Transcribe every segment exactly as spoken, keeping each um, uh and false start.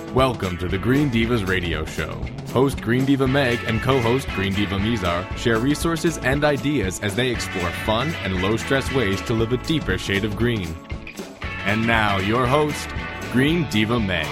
Welcome to the Green Divas Radio Show. Host Green Diva Meg and co-host Green Diva Mizar share resources and ideas as they explore fun and low-stress ways to live a deeper shade of green. And now, your host, Green Diva Meg.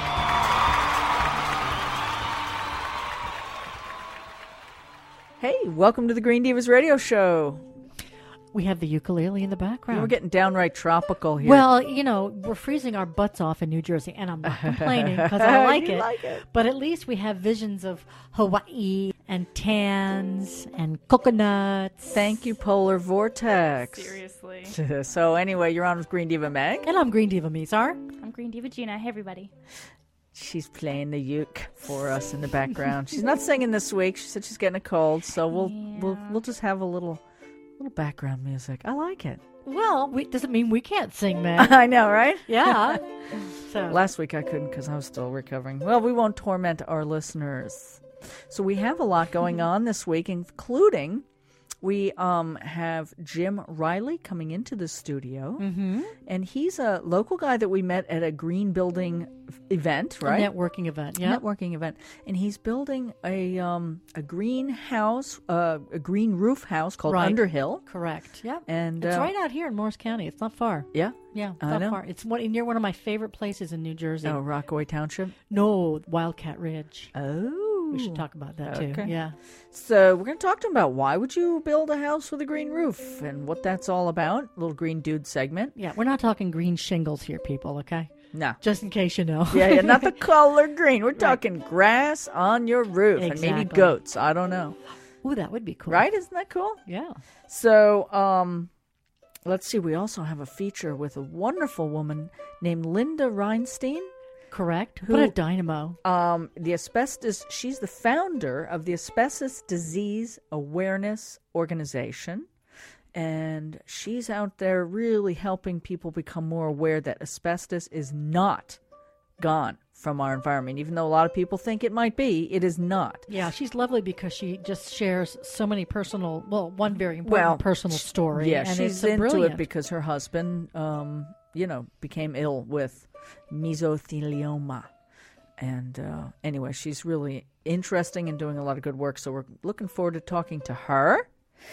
Hey, welcome to the Green Divas Radio Show. We have the ukulele in the background. We're getting downright tropical here. Well, you know, we're freezing our butts off in New Jersey, and I'm not complaining because I like You it. like it. But at least we have visions of Hawaii and tans and coconuts. Thank you, Polar Vortex. Seriously. So anyway, you're on with Green Diva Meg. And I'm Green Diva Mizar. I'm Green Diva Gina. Hey, everybody. She's playing the uke for us in the background. She's not singing this week. She said she's getting a cold, so we'll Yeah. we'll we'll just have a little little background music. I like it. Well, we, doesn't mean we can't sing, man. I know, right? Yeah. So Last week I couldn't because I was still recovering. Well, we won't torment our listeners. So we have a lot going on this week, including we um, have Jim Riley coming into the studio. mm-hmm. And he's a local guy that we met at a green building event, right? a networking event. Yeah. Networking event. And he's building a um, a greenhouse, uh, a green roof house called Right. Underhill. Correct. Yeah. And It's uh, right out here in Morris County. It's not far. Yeah. Yeah, it's I not know. far. It's one, near one of my favorite places in New Jersey. Oh, Rockaway Township. No, Wildcat Ridge. Oh. We should talk about that Okay. too. Yeah. So we're going to talk to him about why would you build a house with a green roof and what that's all about. Little green dude segment. Yeah, we're not talking green shingles here, people, okay? No. Just in case you know. Yeah, yeah, not the color green. We're talking grass on your roof and maybe Exactly. goats. I don't know. Ooh, that would be cool. Right? Isn't that cool? Yeah. So, um, let's see. We also have a feature with a wonderful woman named Linda Reinstein. Correct. Who- What a dynamo. Um, the asbestos. She's the founder of the Asbestos Disease Awareness Organization, and she's out there really helping people become more aware that asbestos is not gone from our environment. Even though a lot of people think it might be, it is not. Yeah, she's lovely because she just shares so many personal, well, one very important Well, personal story. Yeah, and she's it's a into brilliant. it because her husband, um, you know, became ill with mesothelioma. And uh, anyway, she's really interesting and doing a lot of good work. So we're looking forward to talking to her.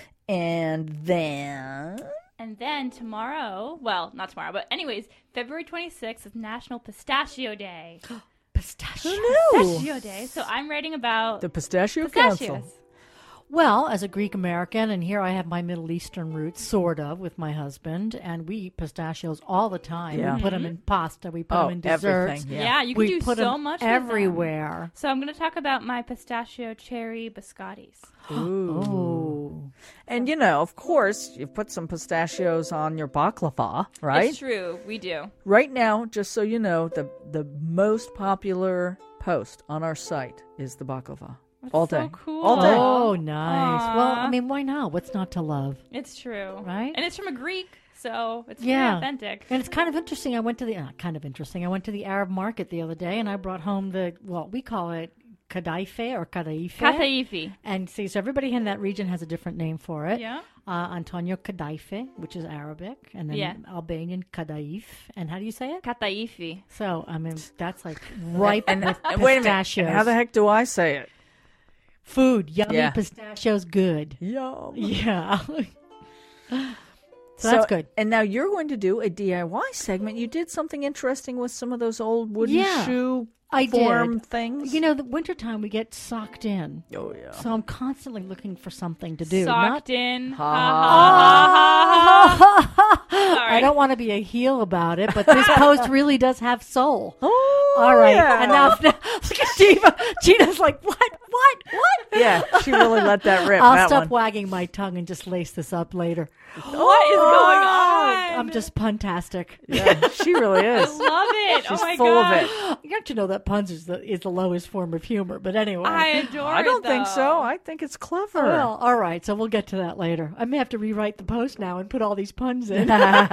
And then... And then tomorrow, well, not tomorrow, but anyways, February twenty-sixth is National Pistachio Day. Pistachio. Who knew? Pistachio Day. So I'm writing about The Pistachio pistachios. Council. Well, as a Greek American, and here I have my Middle Eastern roots, sort of, with my husband, and we eat pistachios all the time. Yeah. We put them in pasta, we put Oh, them in desserts. everything. Yeah, Yeah. you can We do put so them much with them. everywhere. So I'm going to talk about my pistachio cherry biscottis. Ooh. Oh. And, you know, of course, you put some pistachios on your baklava, right? It's true. We do. Right now, just so you know, the the most popular post on our site is the baklava. All so day. cool. All day. Oh, nice. Well, I Aw. mean, why not? What's not to love? It's true. Right? And it's from a Greek, so it's Yeah. very authentic. And it's kind of interesting. I went to the, uh, kind of interesting. I went to the Arab market the other day and I brought home the, well, we call it kadaife or kadaife. Kataifi. And see, so everybody in that region has a different name for it. Yeah. Uh, Antonio Kadaife, which is Arabic, and then Yeah. Albanian Kadaif. And how do you say it? Kataifi. So, I mean, that's like ripe And, with and wait a minute. pistachios. How the heck do I say it? Food, yummy Yeah. pistachios, good. Yum. Yeah. so, that's good. And now you're going to do a D I Y segment. You did something interesting with some of those old wooden Yeah, shoe I form did. things. You know, the wintertime we get socked in. Oh, yeah. So I'm constantly looking for something to do. Socked Not- in. Ha, Ha, ha, ha, ha, ha. Sorry. I don't want to be a heel about it, but this post really does have soul. Oh, All right. yeah. Enough. Look at Gina. Gina's like, what? What? What? Yeah, she really let that rip. I'll that stop one. wagging my tongue and just lace this up later. What is going on? I'm just puntastic. Yeah, she really I is. love it. She's oh my full god. of it. You have to know that puns is the, is the lowest form of humor. But anyway. I adore I it. don't think though. so. I think it's clever. Well, all right. So we'll get to that later. I may have to rewrite the post now and put all these puns in.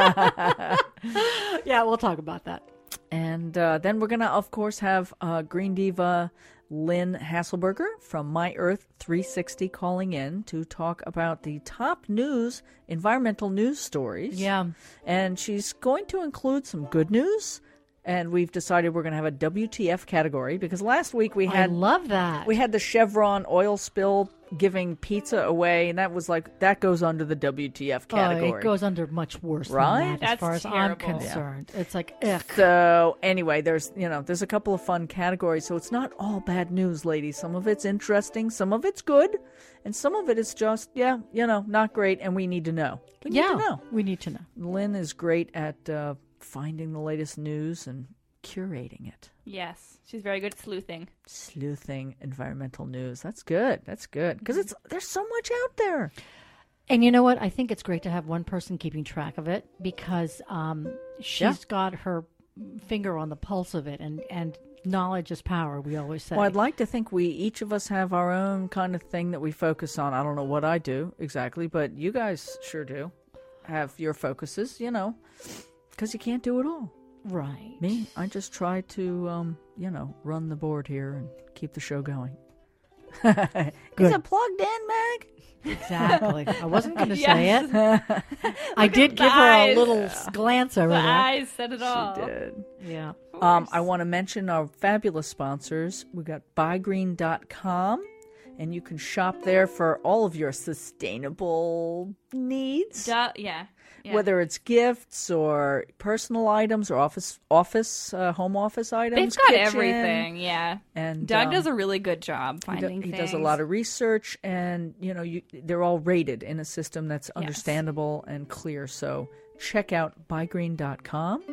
Yeah, we'll talk about that. And uh, then we're going to, of course, have uh, Green Diva Lynn Hasselberger from My Earth three sixty calling in to talk about the top news, environmental news stories. Yeah. And she's going to include some good news And we've decided we're going to have a W T F category because last week we I had love that. we had the Chevron oil spill giving pizza away, and that was like that goes under the W T F category. Oh, it goes under much worse Right? than that, That's as far as I'm terrible. concerned. It's like, ugh. So anyway, there's you know there's a couple of fun categories. So it's not all bad news, ladies. Some of it's interesting, some of it's good, and some of it is just yeah, you know, not great, and we need to know. We need yeah, to know. we need to know. Lynn is great at uh, finding the latest news and curating it. Yes, she's very good at sleuthing. Sleuthing environmental news. That's good. That's good because it's there's so much out there. And you know what? I think it's great to have one person keeping track of it because um, she's Yeah. got her finger on the pulse of it, and, and knowledge is power, we always say. Well, I'd like to think we each of us have our own kind of thing that we focus on. I don't know what I do exactly, but you guys sure do have your focuses, you know, because you can't do it all. Right. Me, I just try to, um, you know, run the board here and keep the show going. Is it plugged in, Meg? Exactly. I wasn't going to Yes. say it. I did the give her a eyes. little s- glance over The there. eyes said it all. She did. Yeah. Um, I want to mention our fabulous sponsors. We got buy green dot com, and you can shop there for all of your sustainable needs. Duh, yeah. yeah. Whether it's gifts or personal items or office, office, uh, home office items, They've got kitchen. everything, yeah. And Doug um, does a really good job he, do- finding he things. does a lot of research, and you know, you, they're all rated in a system that's understandable and clear. So check out buy green dot com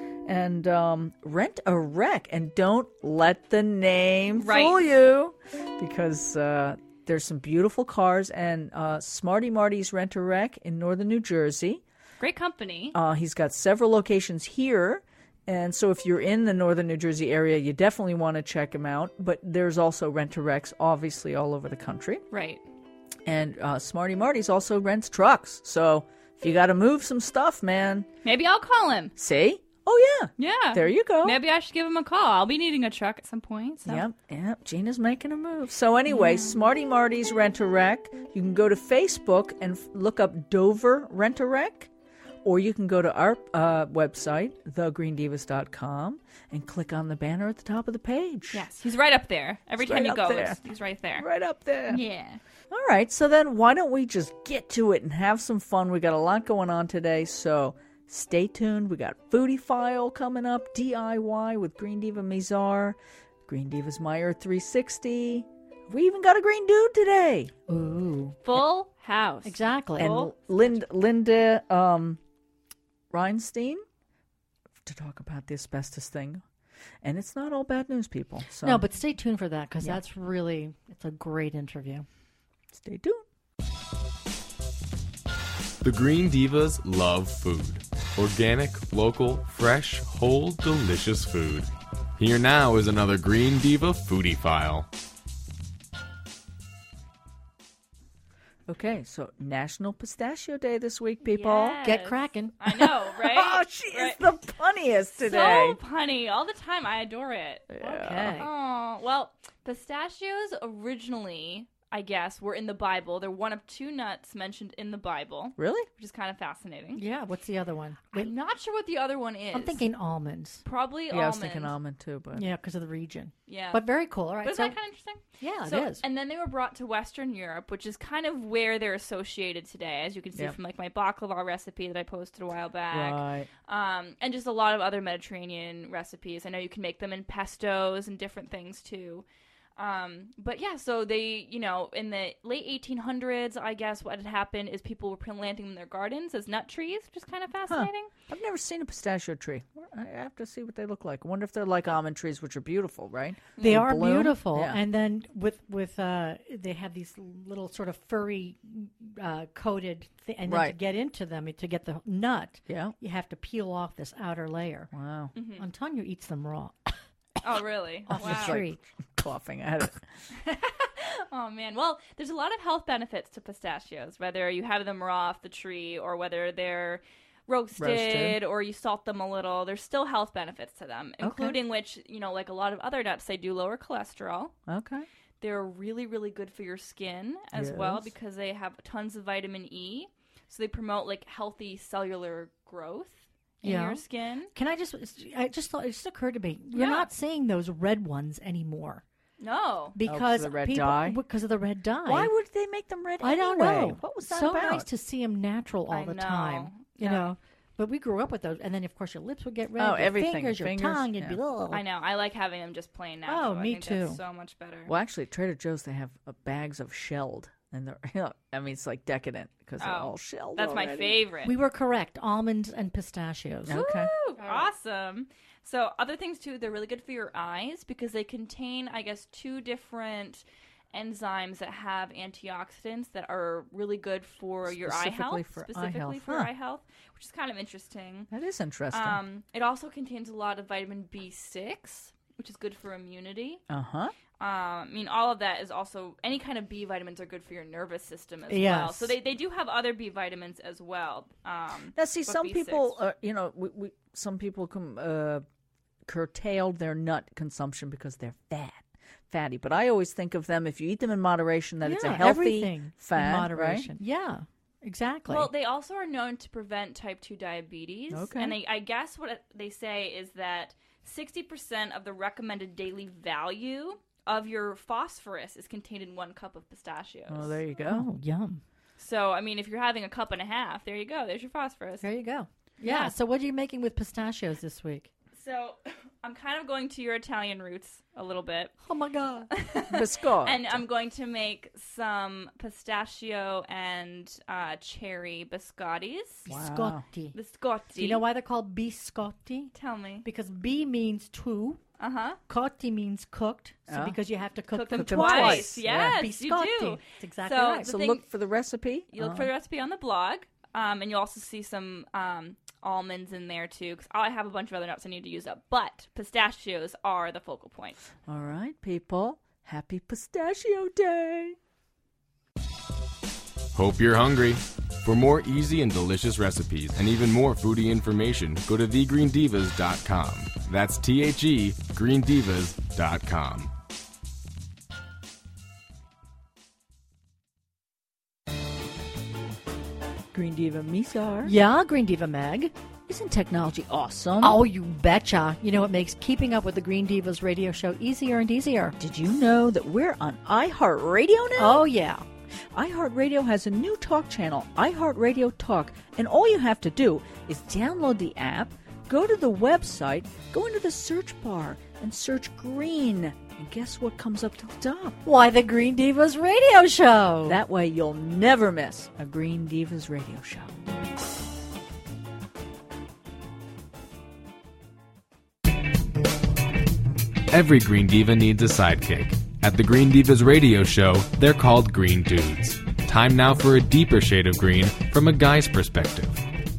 and um, rent a wreck, and don't let the name Right. fool you, because uh, there's some beautiful cars. And uh, Smarty Marty's Rent a Wreck in northern New Jersey. Great company. Uh, he's got several locations here. And so if you're in the northern New Jersey area, you definitely want to check him out. But there's also rent-a-wrecks, obviously, all over the country. Right. And uh, Smarty Marty's also rents trucks. So if you got to move some stuff, man, Maybe I'll call him. see? Oh, yeah. Yeah. There you go. Maybe I should give him a call. I'll be needing a truck at some point. So. Yep, yep. Gina's making a move. So anyway, Smarty Marty's Rent-A-Wreck. You can go to Facebook and f- look up Dover Rent-A-Wreck. Or you can go to our uh, website, the green divas dot com, and click on the banner at the top of the page. Yes, he's right up there. Every He's time right he up goes, there. he's right there. Right up there. Yeah. All right, so then why don't we just get to it and have some fun? We got a lot going on today, so stay tuned. We got Foodie File coming up, D I Y with Green Diva Mizar, Green Diva's My Earth three sixty. We even got a green dude today. Ooh. Full house. Exactly. And Cool. Lind- Linda um, Reinstein to talk about the asbestos thing. And it's not all bad news, people. So No, but stay tuned for that because Yeah. that's really, it's a great interview. stay tuned. The Green Divas love food. Organic, local, fresh, whole, delicious food. Here now is another Green Diva Foodie File. Okay, so National Pistachio Day this week, people. Yes. Get cracking. I know, right? Oh, she is Right. the punniest today. So punny all the time. I adore it. Okay. Oh, well, pistachios originally, I guess, were in the Bible. They're one of two nuts mentioned in the Bible, Really? which is kind of fascinating. Yeah, what's the other one? I'm not sure what the other one is. I'm thinking almonds. probably Yeah, almond. I was thinking almond too, but Yeah, because of the region. Yeah. But very cool. All right. But isn't so, that kind of interesting? yeah, So, it is. and then they were brought to Western Europe, which is kind of where they're associated today, as you can see Yep. from like my baklava recipe that I posted a while back, right. um, and just a lot of other Mediterranean recipes. I know you can make them in pestos and different things too. Um, but yeah, so they, you know, in the late eighteen hundreds, I guess what had happened is people were planting them in their gardens as nut trees, which is kind of fascinating. I've never seen a pistachio tree. I have to see what they look like. I wonder if they're like almond trees, which are beautiful, right? They They are bloom. beautiful, Yeah. and then with with uh, they have these little sort of furry uh, coated, th- and then to Right. get into them to get the nut, Yeah. you have to peel off this outer layer. Wow. Antonio eats them raw Oh, really? off wow. the tree. Coughing at it. Oh man, well, there's a lot of health benefits to pistachios, whether you have them raw off the tree or whether they're roasted, Roasted. or you salt them a little. There's still health benefits to them, including which, you know, like a lot of other nuts, they do lower cholesterol. Okay. They're really, really good for your skin as well Yes. because they have tons of vitamin E. So they promote like healthy cellular growth in Yeah. your skin. Can I just, I just thought, it just occurred to me, you're Yeah. not seeing those red ones anymore. No. Because the red people, dye? because of the red dye. Why would they make them red I don't anyway? know. What was that so about? nice to see them natural all I the know. time. You Yeah. know, but we grew up with those, and then of course your lips would get red. Oh, your everything. fingers, your Fingers, tongue, you'd be yeah. ugh. I know. I like having them just plain natural. Oh, I me think too. That's so much better. Well, actually, at Trader Joe's, they have uh, bags of shelled. And they're, you know, I mean, it's like decadent because they're Oh, all shelled. That's my already. favorite. We were correct. Almonds and pistachios. Okay. Woo, awesome. So other things too, they're really good for your eyes because they contain, I guess, two different enzymes that have antioxidants that are really good for your eye Specifically health. for eye specifically health. for Huh. eye health, which is kind of interesting. That is interesting. Um, it also contains a lot of vitamin B six, which is good for immunity. uh huh. Um, I mean, all of that is also, any kind of B vitamins are good for your nervous system as well. Yes. So they, they do have other B vitamins as well. Um, Now, see, but some B six. people, uh, you know, we, we some people com, uh, curtailed their nut consumption because they're fat, fatty. But I always think of them, if you eat them in moderation, that it's a Yeah, healthy everything fat, in moderation. Yeah, exactly. Well, they also are known to prevent type two diabetes. Okay. And I, I guess what they say is that sixty percent of the recommended daily value of your phosphorus is contained in one cup of pistachios. Right? Oh, there you go. oh, yum. So, I mean, if you're having a cup and a half, there you go. There's your phosphorus. There you go. Yeah. Yeah. So what are you making with pistachios this week? So, I'm kind of going to your Italian roots a little bit. Oh my God. Biscotti. And I'm going to make some pistachio and uh, cherry biscottis. Wow. Biscotti. Biscotti. Do you know why they're called biscotti? Tell me. Because B means two. Uh huh. Cotti means cooked. So Oh. because you have to cook, Cook them, them them twice. twice. Yes, you Biscotti. do. That's exactly So- right. the So thing- look for the recipe. You look Uh, for the recipe on the blog, um, and you'll also see some um, almonds in there too. Because I have a bunch of other nuts I need to use up, but pistachios are the focal point. All right, people. Happy Pistachio Day. Hope you're hungry. For more easy and delicious recipes and even more foodie information, go to the green divas dot com. That's T H E green divas dot com. Green Diva Misar. Yeah, Green Diva Meg. Isn't technology awesome? Oh, you betcha. You know, it makes keeping up with the Green Divas radio show easier and easier. Did you know that we're on iHeartRadio now? Oh, yeah. iHeartRadio has a new talk channel, iHeartRadio Talk, and all you have to do is download the app, go to the website, go into the search bar, and search green. And guess what comes up to the top? Why, the Green Divas radio show. That way you'll never miss a Green Divas radio show. Every Green Diva needs a sidekick. At the Green Divas radio show, they're called Green Dudes. Time now for a deeper shade of green from a guy's perspective.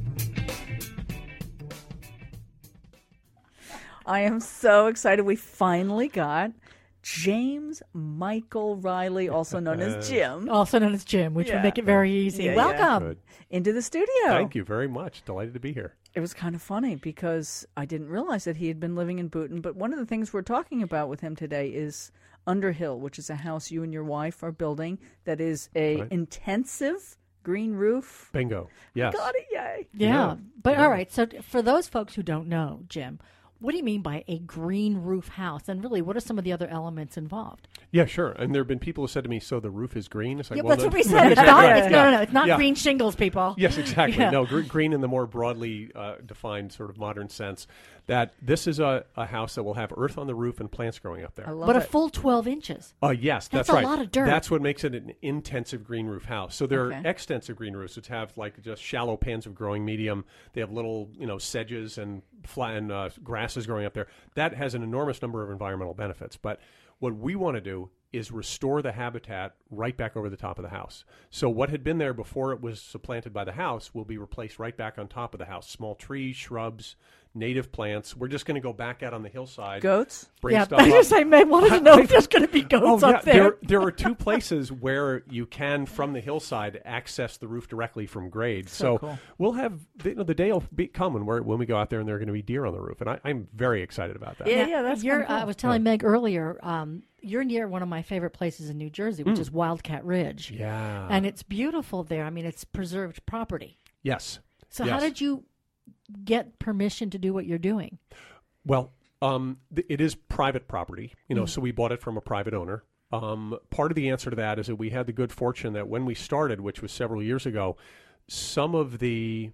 I am so excited. We finally got James Michael Riley, also known as Jim, Also known as Jim, which Yeah. would make it very easy. Yeah, yeah. Welcome. Good. into the studio. Thank you very much. Delighted to be here. It was kind of funny because I didn't realize that he had been living in Boonton. But one of the things we're talking about with him today is Underhill, which is a house you and your wife are building that is a Right. intensive green roof. Bingo. Yes. Got it, yay. Yeah. Yeah. But Yeah. all right. So t- for those folks who don't know, Jim, what do you mean by a green roof house? And really, what are some of the other elements involved? Yeah, sure. And there have been people who said to me, so the roof is green? It's like, Yeah, well, that's no- what we said. It's Exactly not, right. it's, no, no, no. It's not Yeah. green shingles, people. Yes, exactly. Yeah. No, gr- green in the more broadly uh, defined sort of modern sense. That this is a, a house that will have earth on the roof and plants growing up I there. love But a it. full twelve inches. Uh, yes, That's that's, a right. lot of dirt. That's what makes it an intensive green roof house. So there Okay. are extensive green roofs which have like just shallow pans of growing medium. They have little, you know, sedges and flat and uh, grasses growing up there. That has an enormous number of environmental benefits. But what we want to do is restore the habitat right back over the top of the house. So what had been there before it was supplanted by the house will be replaced right back on top of the house. Small trees, shrubs, native plants. We're just going to go back out on the hillside. Goats? Bring Yeah, stuff I up. just I may wanted to know if there's going to be goats Oh, yeah. up there. There, there are two places where you can, from the hillside, access the roof directly from grade. So So, cool. we'll have the, you know, the day will be coming where when we go out there and there are going to be deer on the roof, and I, I'm very excited about that. Yeah, Now, yeah, that's you're, kinda cool. I was telling Meg earlier, um, you're near one of my favorite places in New Jersey, which is Wildcat Ridge. Mm. Yeah. And it's beautiful there. I mean, it's preserved property. yes. So how Yes. did you get permission to do what you're doing? Well, um, th- it is private property, you know, mm. so we bought it from a private owner. Um, part of the answer to that is that we had the good fortune that when we started, which was several years ago, some of the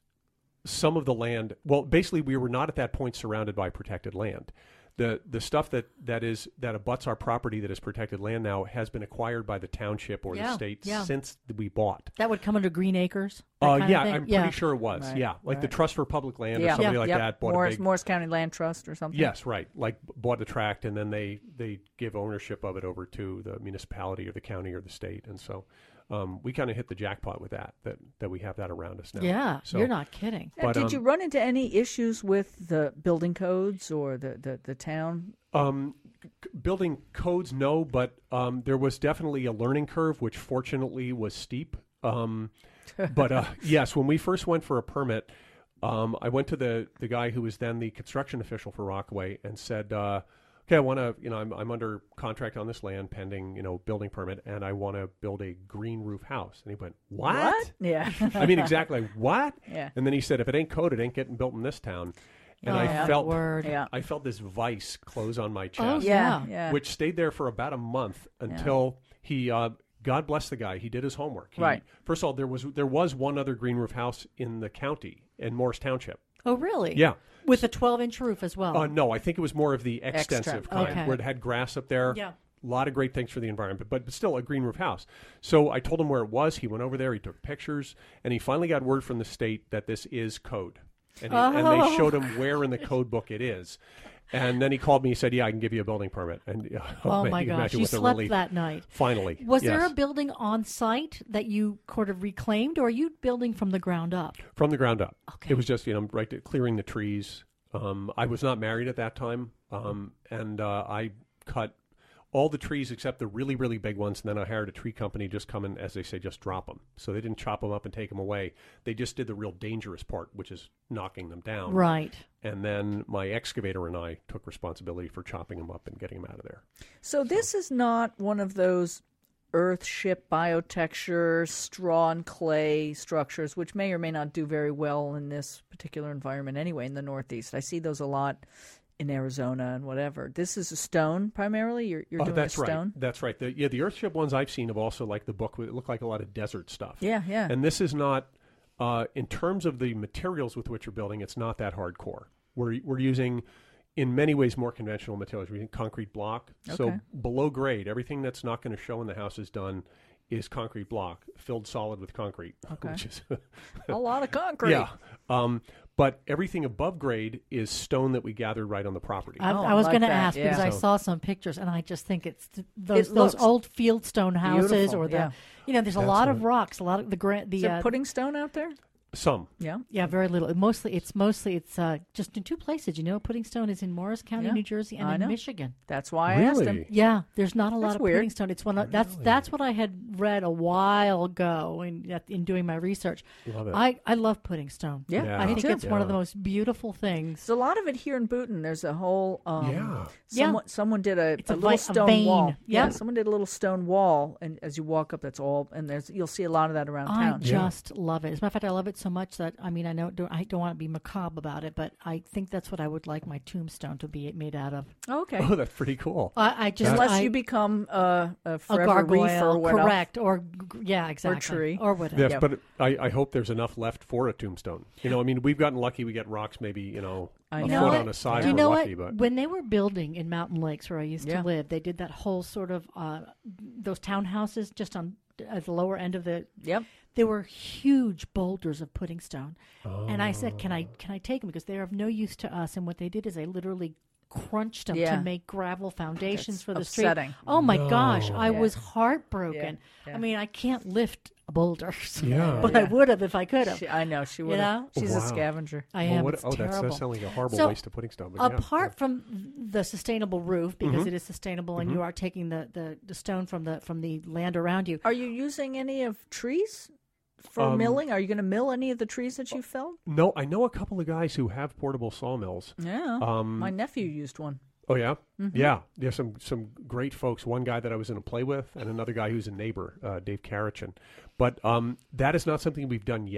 some of the land, well, basically we were not at that point surrounded by protected land. The the stuff that, that is that abuts our property that is protected land now has been acquired by the township or yeah, the state yeah. since we bought. That would come under Green Acres? Uh, kind yeah, of thing? I'm yeah. pretty sure it was. Right, yeah, like right. the Trust for Public Land yeah. or somebody yeah, like yep. that. Bought Morris, a big, Morris County Land Trust or something? Yes, right. Like bought the tract and then they, they give ownership of it over to the municipality or the county or the state. And so um, we kind of hit the jackpot with that, that, that we have that around us now. Yeah, so, you're not kidding. Now, but, did um, you run into any issues with the building codes or the, the, the town? Um, c- building codes, no, but um, there was definitely a learning curve, which fortunately was steep. Um, but uh, yes, when we first went for a permit, um, I went to the, the guy who was then the construction official for Rockaway and said, uh, okay, I want to, you know, I'm, I'm under contract on this land pending, you know, building permit, and I want to build a green roof house. And he went, what? What? Yeah. I mean, exactly, what? Yeah. And then he said, if it ain't coded, it ain't getting built in this town. And oh, I yeah. felt, Word. Yeah. I felt this vice close on my chest. Oh, Yeah. Yeah. Yeah. Which stayed there for about a month until he, uh, God bless the guy, he did his homework. He, Right. First of all, there was there was one other green roof house in the county, in Morris Township. Oh, really? Yeah. With a twelve-inch roof as well? Uh, no, I think it was more of the extensive Extra. kind, Okay. where it had grass up there. Yeah. A lot of great things for the environment, but, but still a green roof house. So I told him where it was. He went over there. He took pictures, and he finally got word from the state that this is code. And, he, Oh. and they showed him where in the code book it is. And then he called me. He said, "Yeah, I can give you a building permit." And uh, Oh, man, my you can gosh. imagine You what the slept relief- that night. Finally, Was there yes. a building on site that you sort of reclaimed, or are you building from the ground up? From the ground up. Okay. It was just, you know, right to clearing the trees. Um, I was not married at that time, um, and uh, I cut all the trees except the really, really big ones, and then I hired a tree company just come in, as they say, just drop them. So they didn't chop them up and take them away. They just did the real dangerous part, which is knocking them down. Right. And then my excavator and I took responsibility for chopping them up and getting them out of there. So this is not one of those earth-ship biotexture, straw and clay structures, which may or may not do very well in this particular environment anyway in the Northeast. I see those a lot in Arizona and whatever. This is a stone primarily? You're, you're Oh, doing that's a stone? right. That's right. The, yeah, the earthship ones I've seen have also, like the book, it looked like a lot of desert stuff. Yeah, yeah. And this is not, uh, in terms of the materials with which you're building, it's not that hardcore. We're, we're using, in many ways, more conventional materials. We're using concrete block. So Okay. below grade, everything that's not going to show in the house is done is concrete block, filled solid with concrete. Okay. Which is A lot of concrete. yeah. Um, but everything above grade is stone that we gathered right on the property. I, Oh, I was like going to that, ask because yeah. I So- saw some pictures, and I just think it's th- those It those looks old fieldstone houses, beautiful, or the yeah. you know, there's a That's lot of right. rocks, a lot of the gra- the Is there uh, pudding stone out there? Some. Yeah. yeah, very little. Mostly, it's mostly it's uh, just in two places. You know, pudding stone is in Morris County, Yeah, New Jersey, and I in know. Michigan. That's why I asked him. Really? Yeah, there's not a lot That's of weird. pudding stone. It's one of, that's that's what I had read a while ago in in doing my research. Love it. I, I love pudding stone. Yeah, Yeah. I me think too. it's one of the Yeah. most beautiful things. There's a lot of it here in Boonton. There's a whole um, Yeah. Yeah. Someone, someone did a, It's a a little vi- a stone vein. wall. Yeah. someone did a little stone wall, and as you walk up, that's all. And there's you'll see a lot of that around I town. just love it. As a matter of fact, I love it so much that I mean, I know don't, I don't want to be macabre about it, but I think that's what I would like my tombstone to be made out of. Okay, Oh, that's pretty cool. I, I just unless I, you become uh, a a forever reef or gargoyle, whatever. correct? Or g- yeah, exactly. tree. or whatever. Yes, Yep. but I, I hope there's enough left for a tombstone. You know, I mean, we've gotten lucky. We get rocks maybe, you know, I a know. foot what? on a side. Do you we're know lucky, what? but When they were building in Mountain Lakes, where I used Yeah. to live, they did that whole sort of uh, those townhouses just on at the lower end of the. Yep. There were huge boulders of pudding stone, and I said, "Can I Oh. can I take them because they are of no use to us?" And what they did is they literally crunched them Yeah. to make gravel foundations That's for the upsetting. street. Oh my gosh, I Yeah. was heartbroken. Yeah, yeah. I mean, I can't lift boulders, Yeah. but I would have if I could have. She, I know she would. know? She's Wow. a scavenger. I Well, am. what- It's oh, that's, terrible. that sounds like a horrible So, waste of pudding stone. But yeah. Apart from the sustainable roof, because Mm-hmm. it is sustainable, and you are taking the, the, the stone from the from the land around you. Are you using any of trees for Um, milling? Are you going to mill any of the trees that you felled? No, I know a couple of guys who have portable sawmills. Yeah. Um, My nephew used one. Oh yeah, Mm-hmm. yeah. There's some some great folks. One guy that I was in a play with, and another guy who's a neighbor, uh, Dave Karachin. But um, that is not something we've done yet.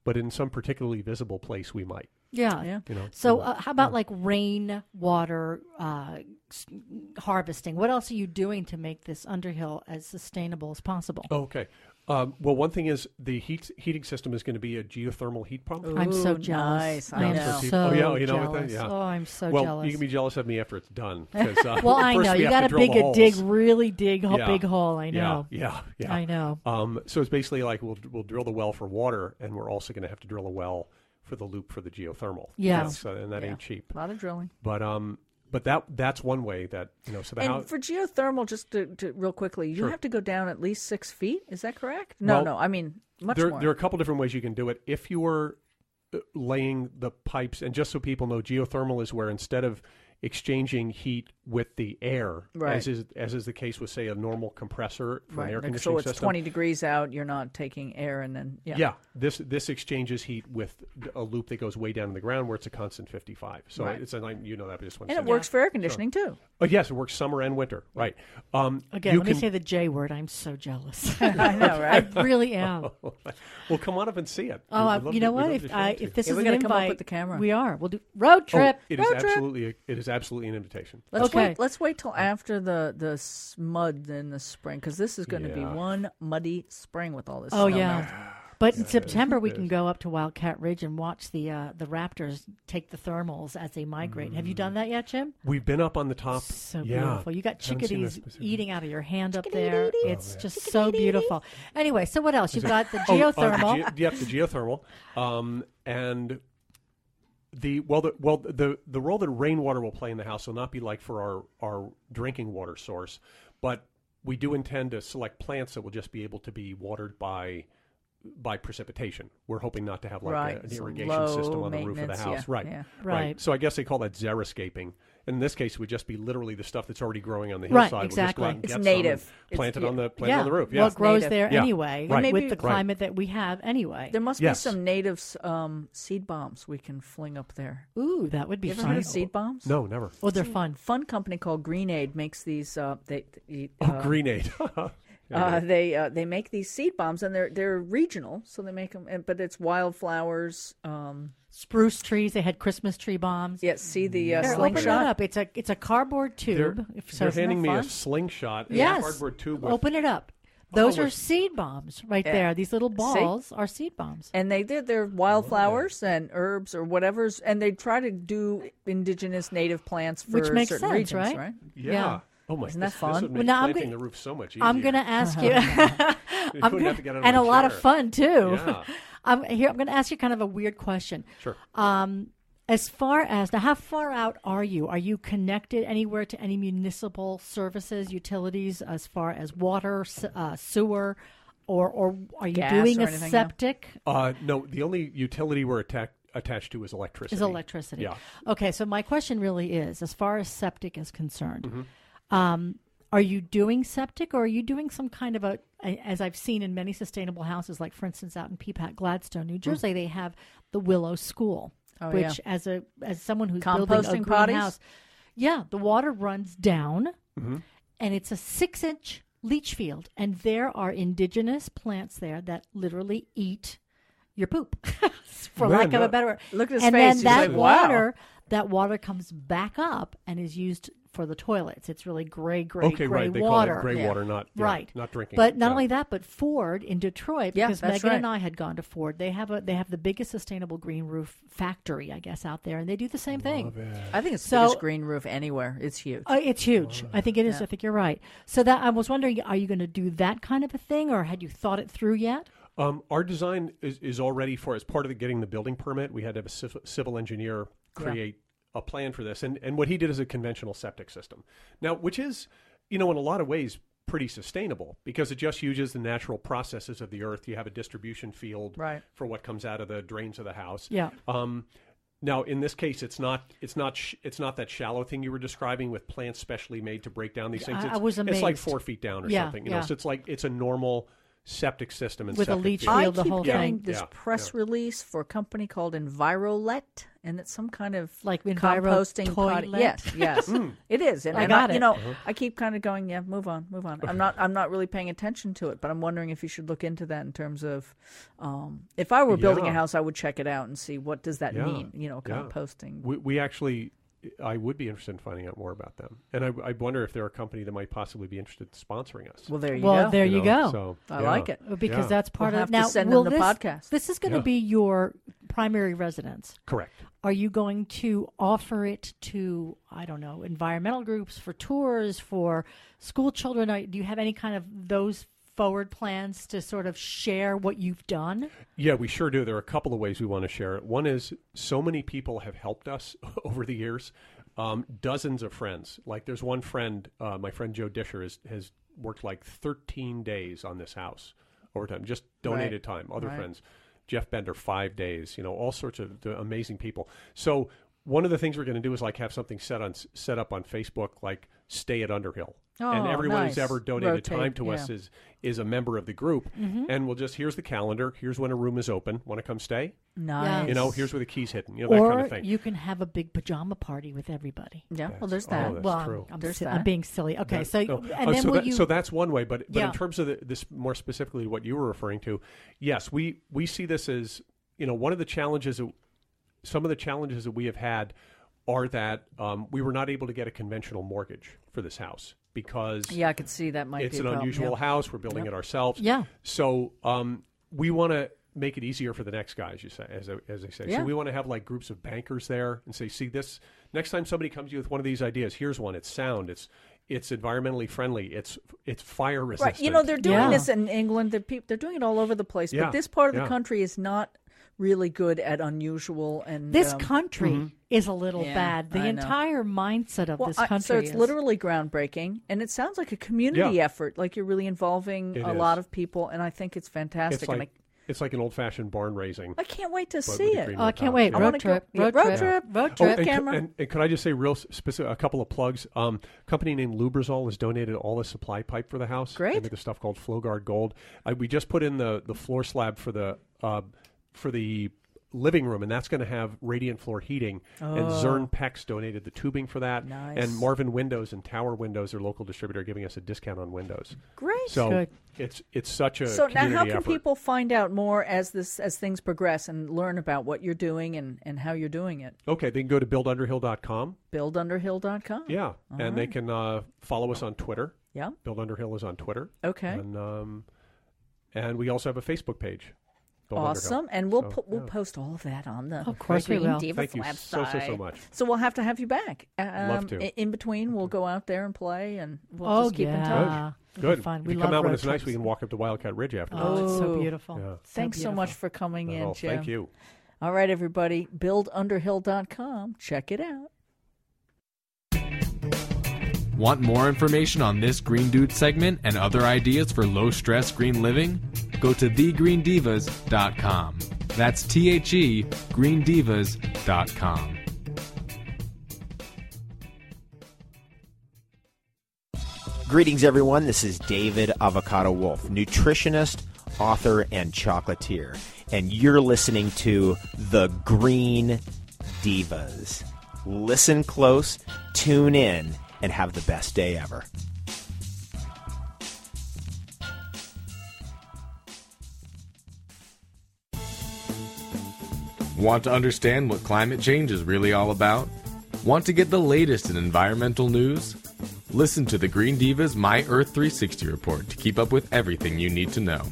but in some particularly visible place, we might. Yeah. Yeah. You know. So uh, how about like rain water uh, s- harvesting? What else are you doing to make this Underhill as sustainable as possible? Oh, okay. Um, well, one thing is the heat heating system is going to be a geothermal heat pump. Ooh, I'm so jealous. nice. I I'm know. so Oh, yeah, oh, you know what jealous. that- yeah. Oh, I'm so well, jealous. you can be jealous of me after it's done. 'Cause, uh, well, I first know. we You have got to to drill big the a dig, holes. really dig, ho- Yeah. big hole. I know. Yeah, yeah, yeah. I know. Um, so it's basically like we'll we'll drill the well for water, and we're also going to have to drill a well for the loop for the geothermal. Yeah. You know, so, and that Yeah. ain't cheap. A lot of drilling. But um, but that that's one way that you know. So the And house. for geothermal, just to, to real quickly, you Sure. have to go down at least six feet. Is that correct? No, Well, no. I mean, much there, more. there are a couple different ways you can do it. If you were uh, laying the pipes, and just so people know, geothermal is where instead of exchanging heat with the air, Right. as is as is the case with say a normal compressor for Right. an air Like, conditioning so it's system. twenty degrees out. You're not taking air, and then yeah. Yeah, this this exchanges heat with a loop that goes way down to the ground where it's a constant fifty-five. So Right. it's a you know that, but I just want And to it say works for air conditioning too. Oh yes, it works summer and winter. Right. Um, Again, you let can, me say the J word. I'm so jealous. I know, right? I really am. well, come on up and see it. Oh, We'd I- love you to- know we'd what? love If to show I, it to if you. this Yeah, is we're an gonna invite, come up with the camera. we are. We'll do road trip. Oh, it is road trip. absolutely a, it is absolutely an invitation. Let's Okay. wait. Let's wait till after the the s- mud in the spring, because this is going to be Yeah. one muddy spring with all this. Oh snow yeah. melting. But in September, we it can is. go up to Wildcat Ridge and watch the uh, the raptors take the thermals as they migrate. Have you done that yet, Jim? We've been up on the top. So yeah. beautiful. You got Haven't seen that chickadees specifically. eating out of your hand up there. It's Oh, yeah. just so beautiful. Anyway, so what else? You've got the Oh, uh, geothermal. the ge- yep, the geothermal, um, and the well, the well, the the role that rainwater will play in the house will not be like for our our drinking water source, but we do intend to select plants that will just be able to be watered by by precipitation. We're hoping not to have like Right, a, an so irrigation low system on the roof of the maintenance, house. yeah, Right, yeah. Right. So I guess they call that xeriscaping. In this case, it would just be literally the stuff that's already growing on the Right, hillside. We'll just go exactly. out and It's get some native. and plant It's- it on the plant yeah. it on the roof. Well, Yeah. it grows native. there Yeah. anyway Right. Maybe- with the Right. climate that we have anyway. There must Yes. be some native um, seed bombs we can fling up there. Ooh, that would be You ever fun. heard of seed bombs? No, never. Oh, they're fun. Fun company called Green Aid makes these. Uh, they they, Oh, uh, green aid. Uh, they uh, they make these seed bombs, and they're they're regional, so they make them. But it's wildflowers. Um, Spruce trees. They had Christmas tree bombs. yeah, see the uh, Here, open that slingshot. up. It's a it's a cardboard They're, tube. If- so they're isn't that handing me a fun? slingshot and Yes. a cardboard tube. With, Open it up. Those Oh, are with- seed bombs right Yeah. there. These little balls are seed bombs. And they did their wildflowers and herbs or whatever's, and they try to do indigenous native plants for Which makes certain sense, regions, right? right? yeah. Yeah. Oh my! Isn't that this, fun? This would Well, make now I'm planting go- the roof so much easier. I'm going to ask you. You I'm wouldn't gonna- have to get out of and a a lot of chair. fun too. Yeah. I'm here. I'm going to ask you kind of a weird question. Sure. Um, as far as now, how far out are you? Are you connected anywhere to any municipal services, utilities, as far as water, s- uh, sewer, or or are you Gas doing or a anything, no? septic? Uh, no, the only utility we're attac- attached to is electricity. Is electricity. Yeah. Okay, so my question really is, as far as septic is concerned, Mm-hmm. um, are you doing septic, or are you doing some kind of a, a- as I've seen in many sustainable houses, like for instance out in Peapack, Gladstone, New Jersey, they have the Willow School, Oh, which yeah. as a as someone who's building a Composting potties? greenhouse, yeah, the water runs down, Mm-hmm. and it's a six-inch leach field, and there are indigenous plants there that literally eat your poop, for Man, lack of no. a better word. Look at his and face. then He's that like, wow. water, that water comes back up and is used for the toilets. It's really gray, gray, Okay, gray right. They water. call it gray Yeah. water, not yeah, Right. not drinking. But not Yeah. only that, but Ford in Detroit, Yeah, because that's Megan and right. I had gone to Ford. They have a they have the biggest sustainable green roof factory, I guess, out there, and they do the same thing. Love it. I think it's the So- biggest green roof anywhere. It's huge. Uh, it's huge. I think it is. Yeah. I think you're right. So that I was wondering, are you going to do that kind of a thing, or had you thought it through yet? Um, our design is, is already for as part of the, getting the building permit. We had to have a civ- civil engineer create a plan for this, and and what he did is a conventional septic system. Now, which is, you know, in a lot of ways pretty sustainable because it just uses the natural processes of the earth. You have a distribution field Right. for what comes out of the drains of the house. Yeah. Um, now, in this case, it's not it's not sh- it's not that shallow thing you were describing with plants specially made to break down these things. I- It's, I was It's like amazed. four feet down or Yeah, something. You yeah. know, so it's like it's a normal septic system and With a septic leach field. I field, the keep whole getting thing. this Yeah, press yeah. release for a company called Envirolet, and it's some kind of Like Enviro composting pod- toilet? Yes, yes, it is. And, I and got I, it. You know, Uh-huh. I keep kind of going, yeah, move on, move on. I'm not, I'm not really paying attention to it, but I'm wondering if you should look into that in terms of, um, if I were building a Yeah. house, I would check it out and see what does that Yeah, mean. You know, yeah. composting. We, we actually, I would be interested in finding out more about them, and I, I wonder if they're a company that might possibly be interested in sponsoring us. Well, there you Well, go. there you know, go. So, I yeah. like it. Because Yeah. that's part We'll of have to now. send will them the this, podcast. This is going to Yeah. be your primary residence. Correct. Are you going to offer it to, I don't know, environmental groups, for tours, for school children? Are, do you have any kind of those forward plans to sort of share what you've done? Yeah, we sure do. There are a couple of ways we want to share it. One is so many people have helped us over the years. Um, dozens of friends. Like there's one friend, uh, my friend Joe Disher has, has worked like thirteen days on this house over time, just donated time. Other Right. friends, Jeff Bender, five days, you know, all sorts of uh, amazing people. So one of the things we're going to do is like have something set on set up on Facebook, like Stay at Underhill. and Oh, everyone nice. who's ever donated Rotate, time to us yeah. is is a member of the group. Mm-hmm. And we'll just, here's the calendar. Here's when a room is open. Want to come stay? Nice. You know, here's where the key's hidden. You know, that Or kind of thing. you can have a big pajama party with everybody. Yeah, well, That's- there's that. oh, that's well, true. I'm, There's si- that. I'm being silly. Okay, That- so oh, and oh, then so, will that- you? so that's one way, but but Yeah. in terms of the, this more specifically what you were referring to, yes, we we see this as, you know, one of the challenges. That, some of the challenges that we have had are that um, we were not able to get a conventional mortgage for this house because Yeah, I could see that might it's be a an problem. unusual Yep. house. We're building Yep. it ourselves. Yeah. So um, we want to make it easier for the next guys, you say, as as they say. Yeah. So we want to have like groups of bankers there and say, see this next time somebody comes to you with one of these ideas, here's one. It's sound. It's it's environmentally friendly. It's it's fire resistant. Right. You know, they're doing Yeah. this in England. They're, peop they're doing it all over the place. Yeah, But this part of yeah. the country is not really good at unusual and This um, country Mm-hmm. is a little Yeah, bad. The I know. entire mindset of well, this I- country so it's is literally groundbreaking, and it sounds like a community Yeah. effort. Like you're really involving It a is. lot of people, and I think it's It's fantastic. like and it's like an old fashioned barn raising. I, I can't wait to But see with the it. green Oh, I roof can't house, wait. yeah. I Road wanna go- trip. yeah, Road road trip. trip. Road Oh, trip. and, co- camera. and, and could I just say real specific, a couple of plugs? Um, a company named Lubrizol has donated all the supply pipe for the house. Great. They make the stuff called FlowGuard Gold. I, we just put in the, the floor slab for the uh, for the living room, and that's going to have radiant floor heating. And Zern Pex donated the tubing for that. Nice. And Marvin Windows and Tower Windows, their local distributor, are giving us a discount on windows. Great. So Good. it's it's such a So now, community how can effort. people find out more as this as things progress and learn about what you're doing and, and how you're doing it? Okay, they can go to build underhill dot com. build underhill dot com. Yeah, and they can uh, follow us on Twitter. Yeah. Build Underhill is on Twitter. Okay. And um, and we also have a Facebook page. Build Awesome, Underhill. and we'll So, put, we'll yeah. post all of that on the Of course we Green will. Divas Thank you website. so so so much. So we'll have to have you back. Um, Love to. i- In between, we'll go out there and play, and we'll Oh, just keep in touch. yeah. It'll be Good. fun. If We you come love out when road it's nice, trips. we can walk up to Wildcat Ridge after. Oh, it's so Oh. beautiful. Yeah. So Thanks so much beautiful. for coming in, Oh, Jim. thank you. All right, everybody, build underhill dot com. Check it out. Want more information on this Green Dude segment and other ideas for low-stress green living? Go to the green divas dot com. That's T H E green divas dot com. Greetings, everyone. This is David Avocado Wolf, nutritionist, author, and chocolatier. And you're listening to The Green Divas. Listen close, tune in, and have the best day ever. Want to understand what climate change is really all about? Want to get the latest in environmental news? Listen to the Green Divas My Earth three sixty report to keep up with everything you need to know.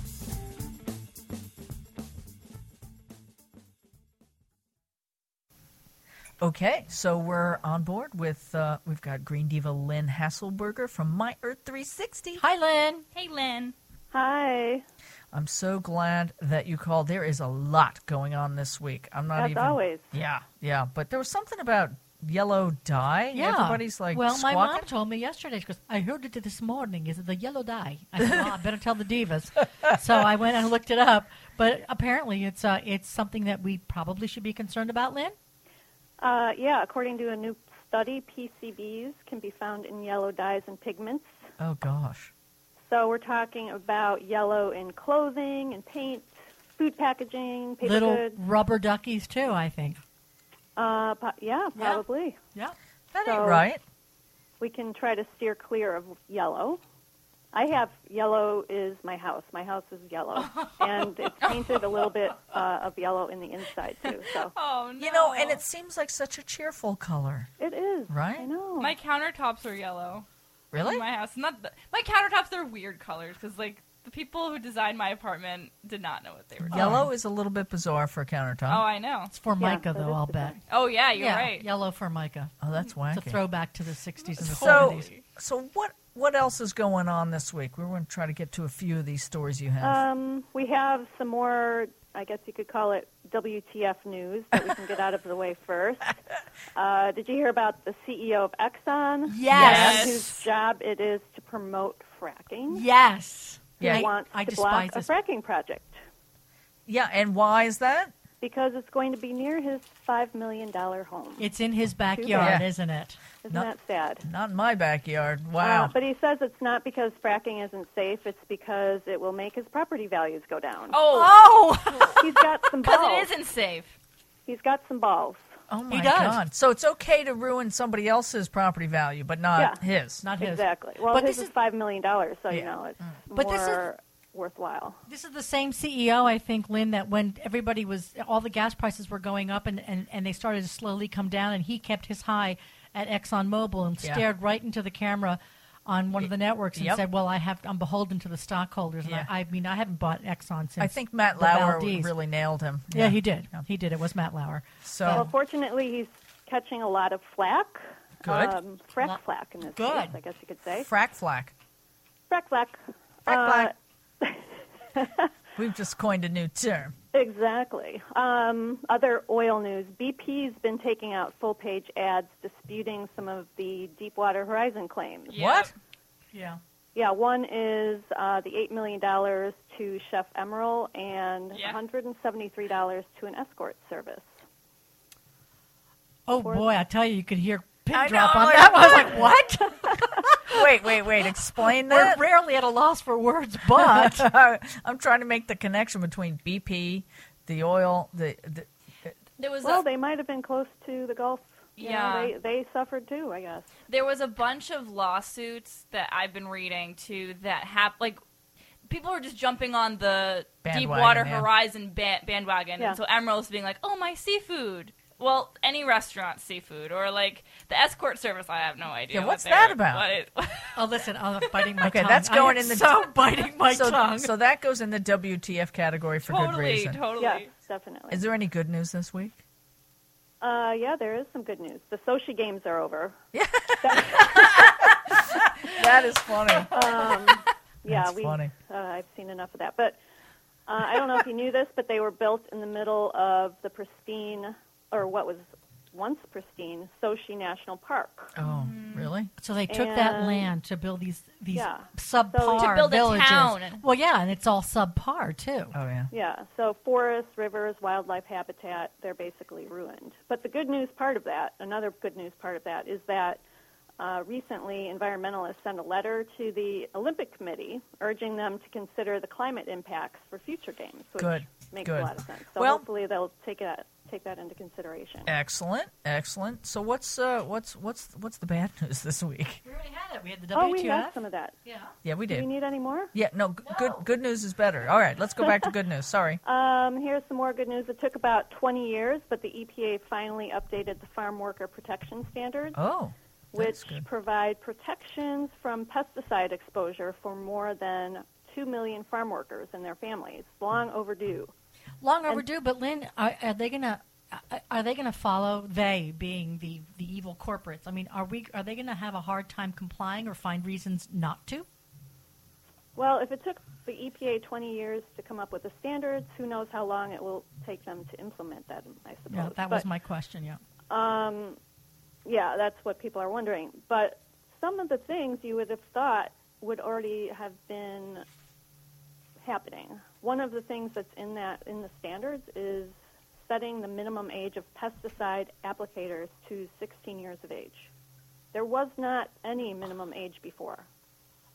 Okay, so we're on board with, uh, we've got Green Diva Lynn Hasselberger from My Earth three sixty. Hi, Lynn. Hey, Lynn. Hi. I'm so glad that you called. There is a lot going on this week. I'm not As even. always. Yeah, yeah. But there was something about yellow dye. Yeah. Everybody's like, well, my squawking. mom told me yesterday. She goes, I heard it this morning. Is it the yellow dye? I said, well, I better tell the divas. So I went and looked it up. But apparently it's uh, it's something that we probably should be concerned about, Lynn. Uh, yeah, according to a new study, P C Bs can be found in yellow dyes and pigments. Oh gosh. So we're talking about yellow in clothing and paint, food packaging, paper Little goods. rubber duckies, too, I think. Uh, po- yeah, probably. Yeah. That So- ain't right. We can try to steer clear of yellow. I have yellow is my house. My house is yellow, and it's painted a little bit uh, of yellow in the inside too. So Oh no! You know, and it seems like such a cheerful color. it is. Right? I know. my countertops are yellow. Really? In my house, not the, my countertops. They're weird colors because like the people who designed my apartment did not know what they were doing. Yellow is a little bit bizarre for a countertop. Oh, I know. It's Formica, Yeah, that though, is I'll the bet. thing. Oh yeah, you're yeah, right. yellow Formica. Oh, that's wacky. It's a throwback to the sixties and the So, seventies. so what what else is going on this week? We're going to try to get to a few of these stories you have. Um, we have some more, I guess you could call it W T F news that we can get out of the way first. Uh, did you hear about the C E O of Exxon? Yes. And whose job it is to promote fracking? Yes. Yeah. He I, wants I to despise block a this. fracking project Yeah, and why is that? because it's going to be near his five million dollars home. It's in his backyard, bad. isn't it? Isn't not- that sad? Not in my backyard. Wow. Uh, but he says it's not because fracking isn't safe. It's because it will make his property values go down. Oh, Oh! He's got some because balls. it isn't safe. He's got some balls. oh my he does. God. So it's okay to ruin somebody else's property value, but not Yeah. his. Not his. Exactly. Well, But his this is is- five million dollars, so you Yeah. know it's But this is- more worthwhile. This is the same C E O, I think, Lynn, that when everybody was, all the gas prices were going up and, and, and they started to slowly come down, and he kept his high at ExxonMobil and Yeah. stared right into the camera on one of the networks and Yep. said, well, I have, I'm beholden to the stockholders. And Yeah. I, I mean, I haven't bought Exxon since I think Matt the Lauer Valdez. really nailed him. Yeah, he did. He did. It was Matt Lauer. So Well, fortunately, he's catching a lot of flack. Good. Um, frack Lo- flack in this Good. case, I guess you could say. frack flack. Frack flack. Frack Uh, flack. We've just coined a new term. Exactly. Um, other oil news. B P's been taking out full-page ads disputing some of the Deepwater Horizon claims. Yep. What? Yeah. Yeah, one is uh, the eight million dollars to Chef Emerald and Yeah. one hundred seventy-three dollars to an escort service. Oh, Fourth- boy, I tell you, you could hear pin I drop know, on like, that one. I was like, what? Wait, wait, wait. Explain We're that. rarely at a loss for words, but I'm trying to make the connection between B P, the oil, the, the There was Well, a, they might have been close to the Gulf. You Yeah. know, they, they suffered too, I guess. there was a bunch of lawsuits that I've been reading too that hap like people were just jumping on the Bandwagon, Deepwater yeah. Horizon ba- bandwagon, Yeah. and so Emerald's being like, "Oh, my seafood." Well, any restaurant seafood or like the escort service, I have no idea. Yeah, what what's they're- that about? what it- oh, listen, I'm biting my Okay, tongue. that's I going am in the- so biting my so, tongue. so that goes in the W T F category for good totally, reason. totally. Yes, definitely. Is there any good news this week? Uh, yeah, there is some good news. The Sochi games are over. That is funny. Um, yeah, That's we. funny. Uh, I've seen enough of that. But uh, I don't know if you knew this, but they were built in the middle of the pristine, or what was once pristine, Sochi National Park. Oh, really? So they took that And- land to build these these Yeah. subpar So- To build a villages. town. Well, yeah, and it's all subpar too. Oh, yeah. Yeah, so forests, rivers, wildlife habitat, they're basically ruined. But the good news part of that, another good news part of that, is that uh, recently environmentalists sent a letter to the Olympic Committee urging them to consider the climate impacts for future games, which Good, makes good. a lot of sense. So Well- hopefully they'll take that take that into consideration. Excellent, excellent. So what's uh, what's what's what's the bad news this week? We already had it. We had the Oh, W we T have F. some of that. Yeah. Yeah, we Do we did. need any more? Yeah, no, g- good good news is better. All right, let's go back to good news. Sorry. Um, here's some more good news. It took about twenty years, but the E P A finally updated the Farm Worker Protection Standards, Oh, that's which good. provide protections from pesticide exposure for more than two million farm workers and their families. Long overdue. Long overdue, but Lynn, are, are they gonna are- are they gonna follow? They being the the evil corporates. I mean, are we are they gonna have a hard time complying or find reasons not to? Well, if it took the E P A twenty years to come up with the standards, who knows how long it will take them to implement that, I suppose. Yeah, that But, was my question. Yeah. Um, yeah, that's what people are wondering. But some of the things you would have thought would already have been happening. One of the things that's in that in the standards is setting the minimum age of pesticide applicators to sixteen years of age. There was not any minimum age before.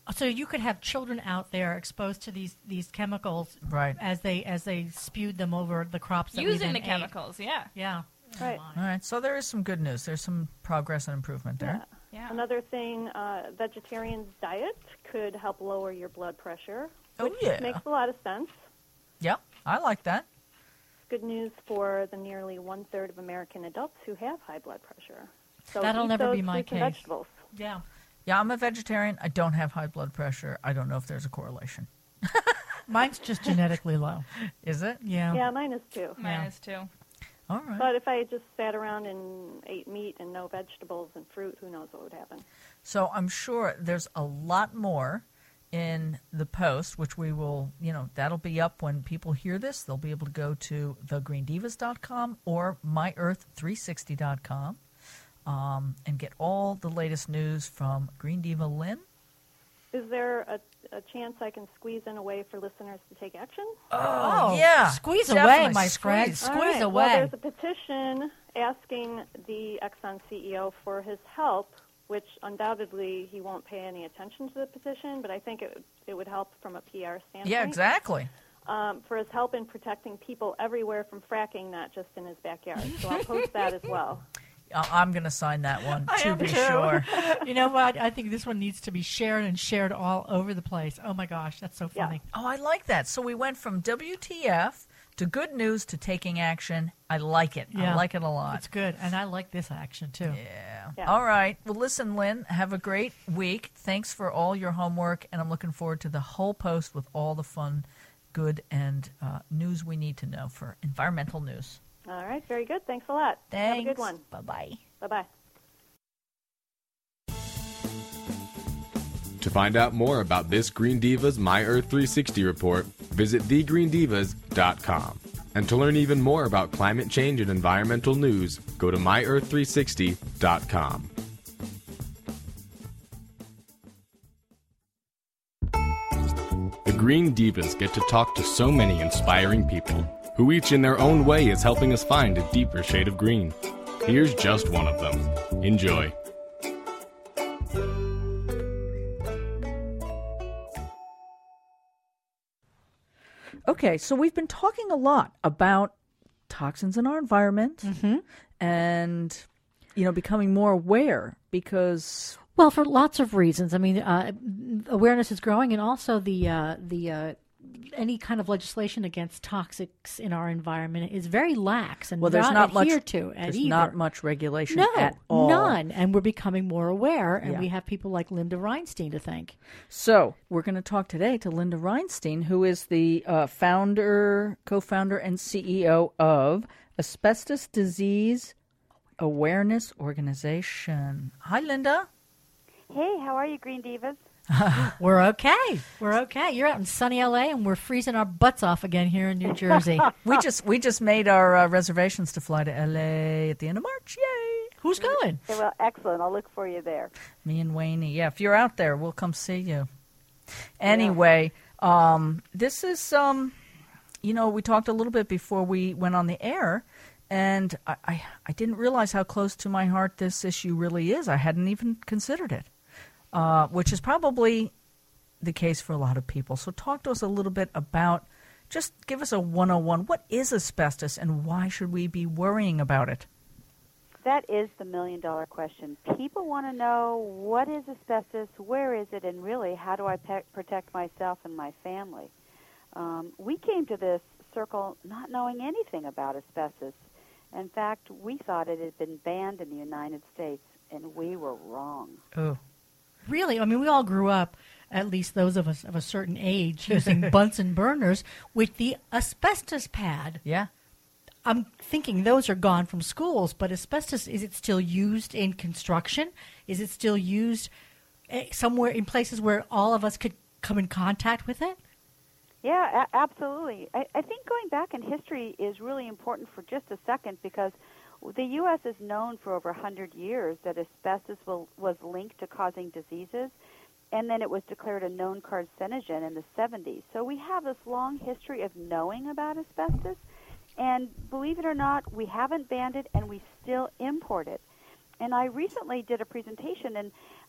So you could have children out there exposed to these, these chemicals, Right. As they as they spewed them over the crops. That we Using then the ate. chemicals, yeah. Yeah. Right. All right, so there is some good news. There's some progress and improvement there. Yeah. Another thing, uh, vegetarian diet could help lower your blood pressure, Oh, which yeah. makes a lot of sense. Yeah, I like that. Good news for the nearly one-third of American adults who have high blood pressure. So That'll eat never those be my fruits and case. vegetables. Yeah. Yeah, I'm a vegetarian. I don't have high blood pressure. I don't know if there's a correlation. Mine's just genetically low. Is it? Yeah. Yeah, mine is too. Mine Yeah. is too. All right. But if I just sat around and ate meat and no vegetables and fruit, who knows what would happen? So I'm sure there's a lot more in the post, which we will, you know, that'll be up when people hear this. They'll be able to go to the green divas dot com or my earth three sixty dot com um, and get all the latest news from Green Diva Lynn. Is there a, a chance I can squeeze in a way for listeners to take action? Oh, yeah. Squeeze Definitely. away, my Squeeze. friend. Squeeze All right. away. Well, there's a petition asking the Exxon C E O for his help, which undoubtedly he won't pay any attention to the petition, but I think it, it would help from a P R standpoint. Yeah, exactly. Um, for his help in protecting people everywhere from fracking, not just in his backyard. So I'll post that as well. Uh, I'm going to sign that one, I to am be too. sure. You know what? I think this one needs to be shared and shared all over the place. Oh, my gosh. That's so Yeah. funny. Oh, I like that. So we went from W T F to good news to taking action. I like it. I Yeah. like it a lot. It's good. And I like this action, too. Yeah. Yeah. All right. Well, listen, Lynn, have a great week. Thanks for all your homework, and I'm looking forward to the whole post with all the fun, good, and uh, news we need to know for environmental news. All right, very good. Thanks a lot. Thanks. Have a good one. Bye-bye. Bye-bye. To find out more about this Green Divas My Earth three sixty report, visit the green divas dot com. And to learn even more about climate change and environmental news, go to my earth three sixty dot com. The Green Divas get to talk to so many inspiring people, who each in their own way is helping us find a deeper shade of green. Here's just one of them. Enjoy. Okay, so we've been talking a lot about toxins in our environment and, you know, becoming more aware because... Well, for lots of reasons. I mean, uh, awareness is growing, and also the uh, the uh, any kind of legislation against toxics in our environment is very lax and Well, there's not, much adhered to. There's either. not much regulation no, at all. none, and we're becoming more aware, and Yeah. we have people like Linda Reinstein to thank. So we're going to talk today to Linda Reinstein, who is the uh, founder, co-founder, and C E O of Asbestos Disease Awareness Organization. Hi, Linda. Hey, how are you, Green Divas? We're okay. We're okay. You're out in sunny L A, and we're freezing our butts off again here in New Jersey. We just we just made our uh, reservations to fly to L A at the end of March. Yay! Who's going? Okay, well, excellent. I'll look for you there. Me and Wayne. Yeah, if you're out there, we'll come see you. Anyway, um, this is um, you know, we talked a little bit before we went on the air, and I, I I didn't realize how close to my heart this issue really is. I hadn't even considered it. Uh, which is probably the case for a lot of people. So talk to us a little bit about, just give us a one oh one. What is asbestos and why should we be worrying about it? That is the million-dollar question. People want to know, what is asbestos, where is it, and really, how do I pe- protect myself and my family? Um, we came to this circle not knowing anything about asbestos. In fact, we thought it had been banned in the United States, and we were wrong. Oh. Really? I mean, we all grew up, at least those of us of a certain age, using Bunsen burners with the asbestos pad. Yeah. I'm thinking those are gone from schools, but asbestos, is it still used in construction? Is it still used eh, somewhere in places where all of us could come in contact with it? Yeah, a- absolutely. I, I think going back in history is really important for just a second, because the U S is known for over one hundred years that asbestos will, was linked to causing diseases, and then it was declared a known carcinogen in the seventies. So we have this long history of knowing about asbestos, and believe it or not, we haven't banned it, and we still import it. And I recently did a presentation, and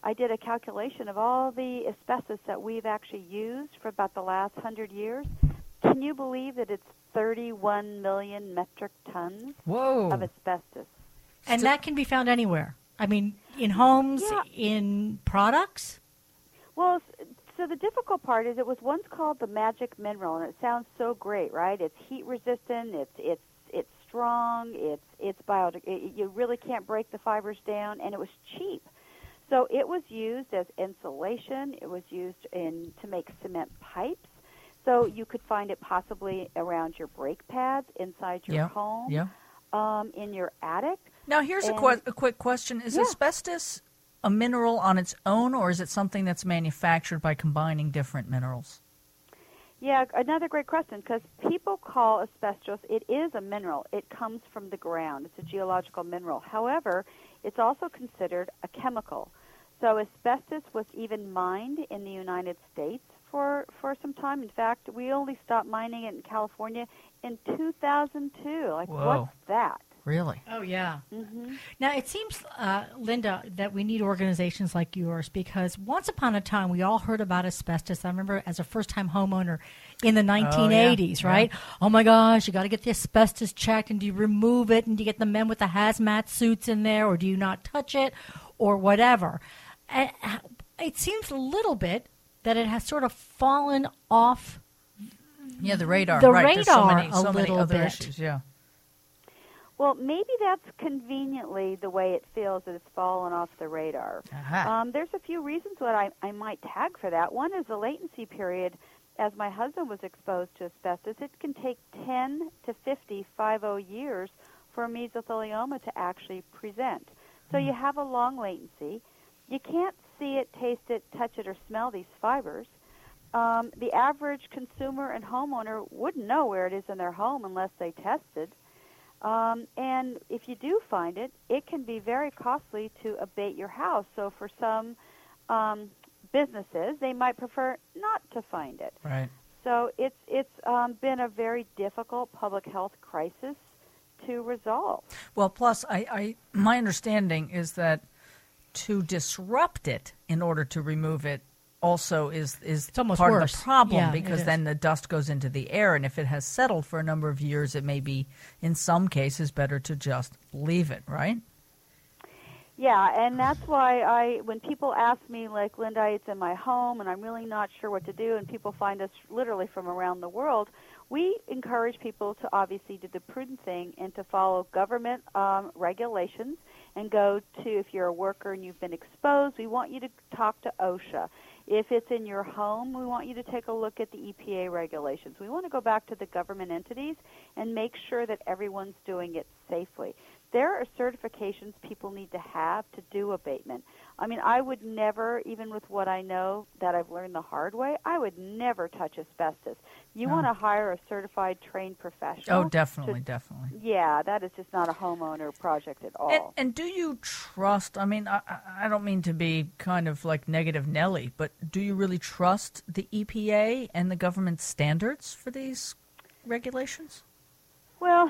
I did a calculation of all the asbestos that we've actually used for about the last hundred years. Can you believe that it's thirty-one million metric tons Whoa. of asbestos? And that can be found anywhere. I mean, in homes, Yeah. in products. Well, s- so the difficult part is it was once called the magic mineral, and it sounds so great, right? It's heat resistant. It's it's it's strong. It's it's bio. It, you really can't break the fibers down, and it was cheap. So it was used as insulation. It was used in to make cement pipes. So you could find it possibly around your brake pads, inside your Yeah. home, Yeah. um, in your attic. Now, here's a, And- que- a quick question. Is Yeah. asbestos a mineral on its own, or is it something that's manufactured by combining different minerals? Yeah, another great question, because people call asbestos, it is a mineral. It comes from the ground. It's a geological mineral. However, it's also considered a chemical. So asbestos was even mined in the United States for, for some time. In fact, we only stopped mining it in California in two thousand two. Like, Whoa. what's that? Really? Oh, yeah. Mm-hmm. Now, it seems, uh, Linda, that we need organizations like yours because once upon a time we all heard about asbestos. I remember as a first-time homeowner in the nineteen eighties, yeah. right? Oh, my gosh, you got to get the asbestos checked, and do you remove it, and do you get the men with the hazmat suits in there, or do you not touch it, or whatever? And it seems a little bit that it has sort of fallen off Yeah, the radar. the right. There's so radar many, a so many little other bit. issues. Yeah. Well, maybe that's conveniently the way it feels that it's fallen off the radar. Aha. Um, there's a few reasons what I, I might tag for that. One is the latency period. As my husband was exposed to asbestos, it can take ten to fifty, fifty years for mesothelioma to actually present. So you have a long latency. You can't see it, taste it, touch it, or smell these fibers. Um, the average consumer and homeowner wouldn't know where it is in their home unless they tested. Um, and if you do find it, it can be very costly to abate your house. So for some um, businesses, they might prefer not to find it. Right. So it's it's um, been a very difficult public health crisis to resolve. Well, plus, I, I my understanding is that to disrupt it in order to remove it also is is It's almost part worse. of the problem Yeah, it because is. then the dust goes into the air, and if it has settled for a number of years, it may be, in some cases, better to just leave it, right? Yeah, and that's why I, when people ask me, like, Linda, it's in my home, and I'm really not sure what to do, and people find us literally from around the world, we encourage people to obviously do the prudent thing and to follow government um, regulations and go to, if you're a worker and you've been exposed, we want you to talk to OSHA. If it's in your home, we want you to take a look at the E P A regulations. We want to go back to the government entities and make sure that everyone's doing it safely. There are certifications people need to have to do abatement. I mean, I would never, even with what I know that I've learned the hard way, I would never touch asbestos. You No. want to hire a certified trained professional. Oh, definitely, to- definitely. Yeah, that is just not a homeowner project at all. And, and do you trust, I mean, I, I- I don't mean to be kind of like negative Nelly, but do you really trust the E P A and the government standards for these regulations? Well,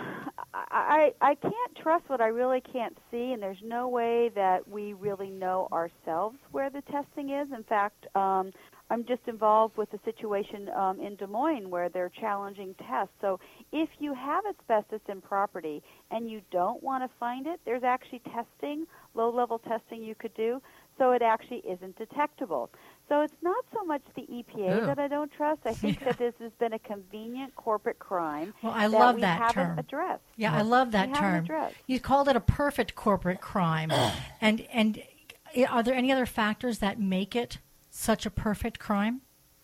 I, I I can't trust what I really can't see, and there's no way that we really know ourselves where the testing is. In fact, um, I'm just involved with a situation um, in Des Moines where they're challenging tests. So if you have asbestos in property and you don't want to find it, there's actually testing, low-level testing you could do, so it actually isn't detectable. So it's not so much the E P A Ew. that I don't trust. I think Yeah. that this has been a convenient corporate crime Well, I that love we that haven't term. addressed. Yeah, I love that We haven't term. addressed. You called it a perfect corporate crime. and and i- are there any other factors that make it such a perfect crime?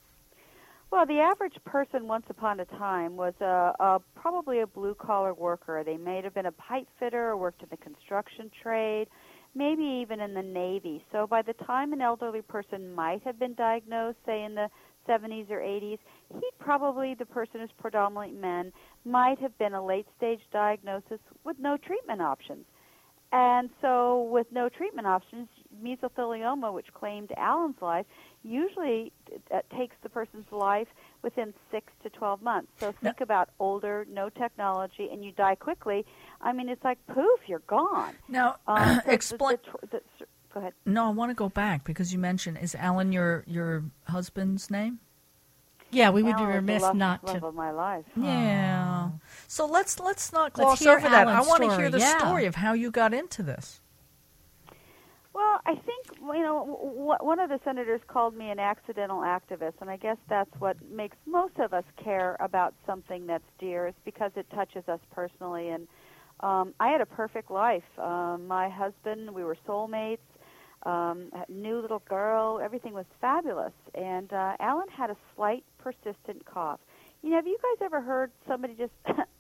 Well, the average person once upon a time was a, a probably a blue-collar worker. They may have been a pipe fitter or worked in the construction trade, maybe even in the Navy. So by the time an elderly person might have been diagnosed, say in the seventies or eighties, he probably, the person is predominantly men, might have been a late-stage diagnosis with no treatment options. And so with no treatment options, mesothelioma, which claimed Alan's life, usually uh, takes the person's life within six to twelve months. So think about older, no technology, and you die quickly. I mean, it's like poof, you're gone. Now, Um, so the- explain. the tr- the- Go ahead. No, I want to go back because you mentioned, is Alan your your husband's name? Yeah, we would Alan be is remiss the love, not love to. of my life. Yeah. So let's let's not gloss hear over that. I Alan's want to story, hear the yeah. story of how you got into this. Well, I think, you know, w- one of the senators called me an accidental activist, and I guess that's what makes most of us care about something that's dear, is because it touches us personally. And um, I had a perfect life. Um, my husband, we were soulmates, um, new little girl, everything was fabulous. And uh, Alan had a slight, persistent cough. You know, have you guys ever heard somebody just,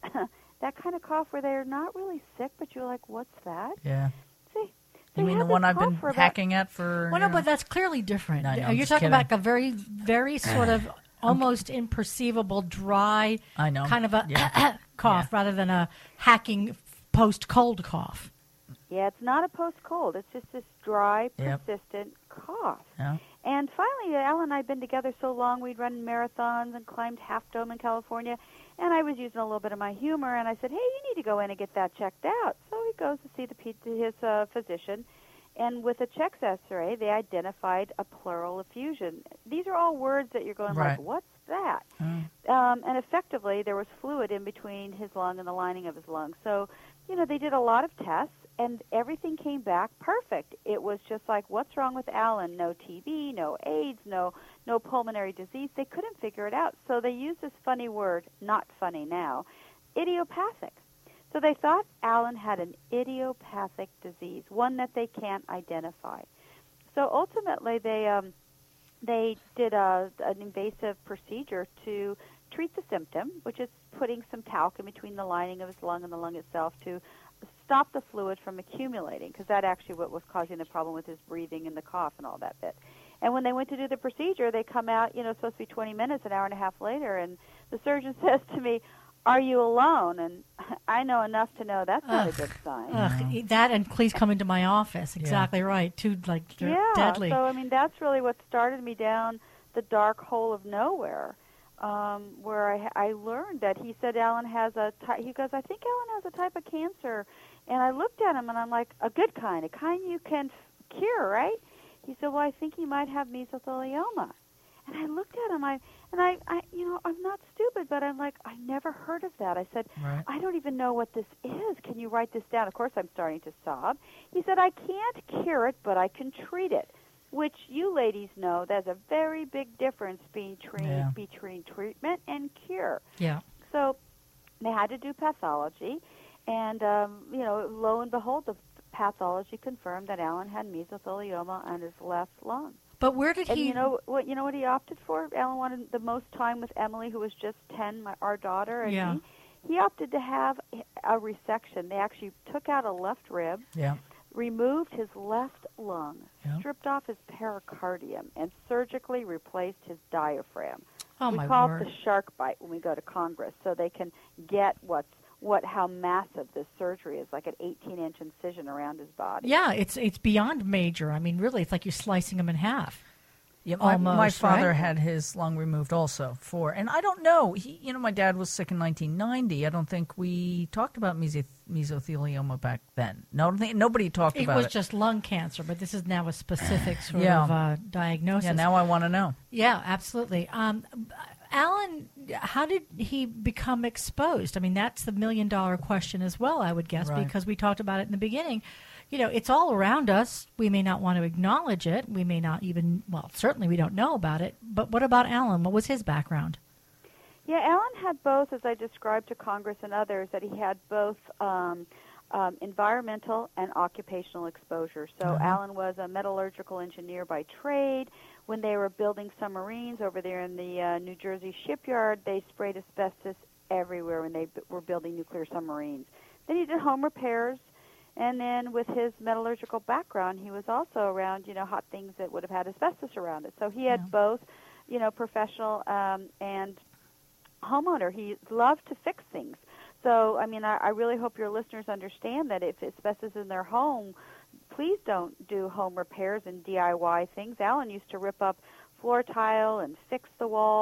that kind of cough where they're not really sick, but you're like, what's that? Yeah. See? You They mean the had this one I've been cough for about- hacking at for? Well, you no, but know- that's clearly different. I know, I'm You're just talking kidding. about a very, very sort of almost imperceivable, dry I know. kind of a Yeah. cough rather than a hacking post-cold cough. Yeah, it's not a post-cold. It's just this dry, Yep. persistent cough. Yeah. And finally, Alan and I had been together so long, we'd run marathons and climbed Half Dome in California, and I was using a little bit of my humor, and I said, hey, you need to go in and get that checked out. So he goes to see the p- his uh, physician, and with a chest X-ray, they identified a pleural effusion. These are all words that you're going Right. like, what's that? Mm. Um, and effectively, there was fluid in between his lung and the lining of his lung. So, you know, they did a lot of tests, and everything came back perfect. It was just like, what's wrong with Alan? No T B, no AIDS, no no pulmonary disease. They couldn't figure it out. So they used this funny word, not funny now, idiopathic. So they thought Alan had an idiopathic disease, one that they can't identify. So ultimately, they um, they did a, an invasive procedure to treat the symptom, which is putting some talc in between the lining of his lung and the lung itself to stop the fluid from accumulating, because that actually what was causing the problem with his breathing and the cough and all that bit. And when they went to do the procedure, they come out, you know, supposed to be twenty minutes, an hour and a half later, and the surgeon says to me, are you alone? And I know enough to know that's not Ugh. a good sign. Ugh, that and please come into my office. Exactly right. Two like they're Yeah, deadly. so I mean that's really what started me down the dark hole of nowhere, um, where I, I learned that he said Alan has a ty- he goes, I think Alan has a type of cancer, and I looked at him and I'm like, a good kind, a kind you can f- cure, right? He said, well, I think he might have mesothelioma. And I looked at him, I and I, I, you know, I'm not stupid, but I'm like, I never heard of that. I said, Right. I don't even know what this is. Can you write this down? Of course, I'm starting to sob. He said, I can't cure it, but I can treat it, which you ladies know there's a very big difference between, Yeah. between treatment and cure. Yeah. So they had to do pathology, and, um, you know, lo and behold, the pathology confirmed that Alan had mesothelioma on his left lung. But where did And he? you know what? You know what he opted for? Alan wanted the most time with Emily, who was just ten, my, our daughter, and Yeah. he, he opted to have a resection. They actually took out a left rib, Yeah. removed his left lung, Yeah. stripped off his pericardium, and surgically replaced his diaphragm. Oh we my call word! it the shark bite when we go to Congress, so they can get what's what how massive this surgery is, like an eighteen-inch incision around his body. Yeah, it's it's beyond major. I mean, really, it's like you're slicing him in half. Yeah, my, Almost, my father right? had his lung removed also for, and I don't know. He, you know, my dad was sick in nineteen ninety. I don't think we talked about meso- mesothelioma back then. No, I don't think nobody talked It about was it. just lung cancer, but this is now a specific sort Yeah. of uh, diagnosis. Yeah, now I want to know. Yeah, absolutely. Um, Alan, how did he become exposed? I mean, that's the million dollar question as well, I would guess, Right. because we talked about it in the beginning. You know, it's all around us. We may not want to acknowledge it. We may not even, well, certainly we don't know about it. But what about Alan? What was his background? Yeah, Alan had both, as I described to Congress and others, that he had both um, um, environmental and occupational exposure. So Mhm. Alan was a metallurgical engineer by trade. When they were building submarines over there in the uh, New Jersey shipyard, they sprayed asbestos everywhere when they b- were building nuclear submarines. Then he did home repairs. And then with his metallurgical background, he was also around, you know, hot things that would have had asbestos around it. So he had Yeah. both, you know, professional um, and homeowner. He loved to fix things. So, I mean, I, I really hope your listeners understand that if asbestos is in their home, please don't do home repairs and D I Y things. Alan used to rip up floor tile and fix the wall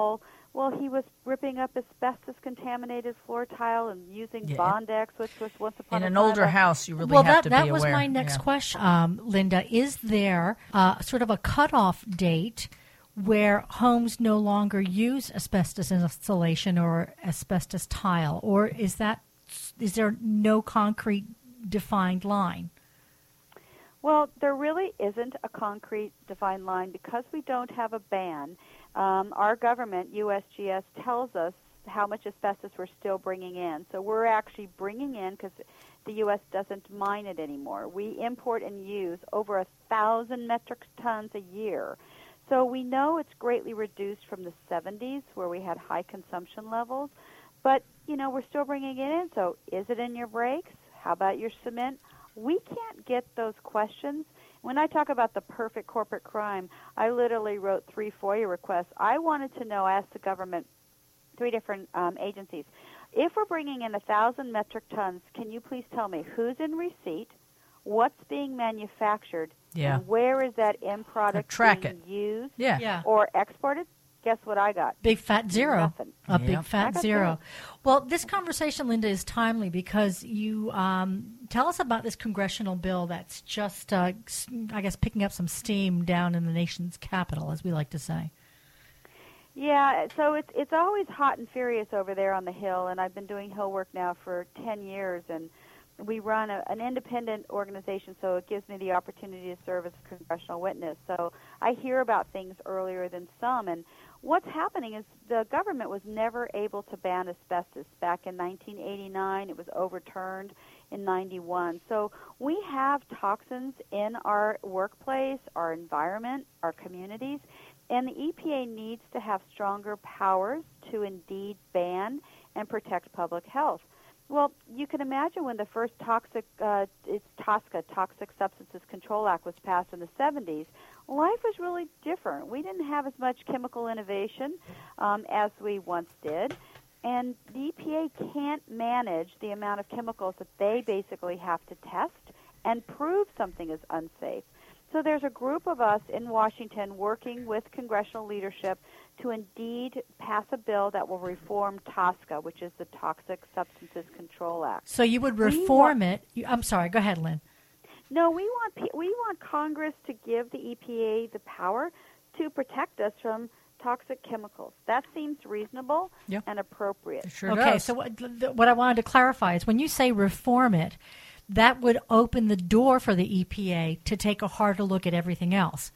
Well, he was ripping up asbestos-contaminated floor tile and using Yeah. Bondex, which was once upon In a an time older a- house, you really well, have that, to that be was aware. my next Yeah. question, um, Linda. Is there uh, sort of a cutoff date where homes no longer use asbestos insulation or asbestos tile, or is that is there no concrete defined line? Well, there really isn't a concrete defined line because we don't have a ban. Um, our government, U S G S, tells us how much asbestos we're still bringing in. So we're actually bringing in, because the U S doesn't mine it anymore, we import and use over a thousand metric tons a year. So we know it's greatly reduced from the seventies, where we had high consumption levels. But, you know, we're still bringing it in. So is it in your brakes? How about your cement? We can't get those questions. When I talk about the perfect corporate crime, I literally wrote three FOIA requests. I wanted to know, I asked the government, three different um, agencies, if we're bringing in one thousand metric tons, can you please tell me who's in receipt, what's being manufactured, Yeah. and where is that end product track being it. used Yeah. Yeah. or exported? Guess what I got? Big fat zero. Nothing. A Yeah. big I fat got zero. Well, this conversation, Linda, is timely because you um, tell us about this congressional bill that's just, uh, s- I guess, picking up some steam down in the nation's capital, as we like to say. Yeah, so it's it's always hot and furious over there on the Hill, and I've been doing Hill work now for ten years, and we run a, an independent organization, so it gives me the opportunity to serve as a congressional witness. So I hear about things earlier than some, and what's happening is the government was never able to ban asbestos. Back in nineteen eighty-nine, it was overturned in ninety-one. So we have toxins in our workplace, our environment, our communities, and the E P A needs to have stronger powers to indeed ban and protect public health. Well, you can imagine when the first toxic, uh, it's TSCA, Toxic Substances Control Act, was passed in the seventies, life was really different. We didn't have as much chemical innovation um, as we once did, and the E P A can't manage the amount of chemicals that they basically have to test and prove something is unsafe. So there's a group of us in Washington working with congressional leadership to indeed pass a bill that will reform TSCA, which is the Toxic Substances Control Act. So you would We reform wa- it. You, I'm sorry. Go ahead, Lynn. No, we want P- we want Congress to give the E P A the power to protect us from toxic chemicals. That seems reasonable Yeah. and appropriate. It sure Okay, does. so what, th- what I wanted to clarify is when you say reform it, that would open the door for the E P A to take a harder look at everything else.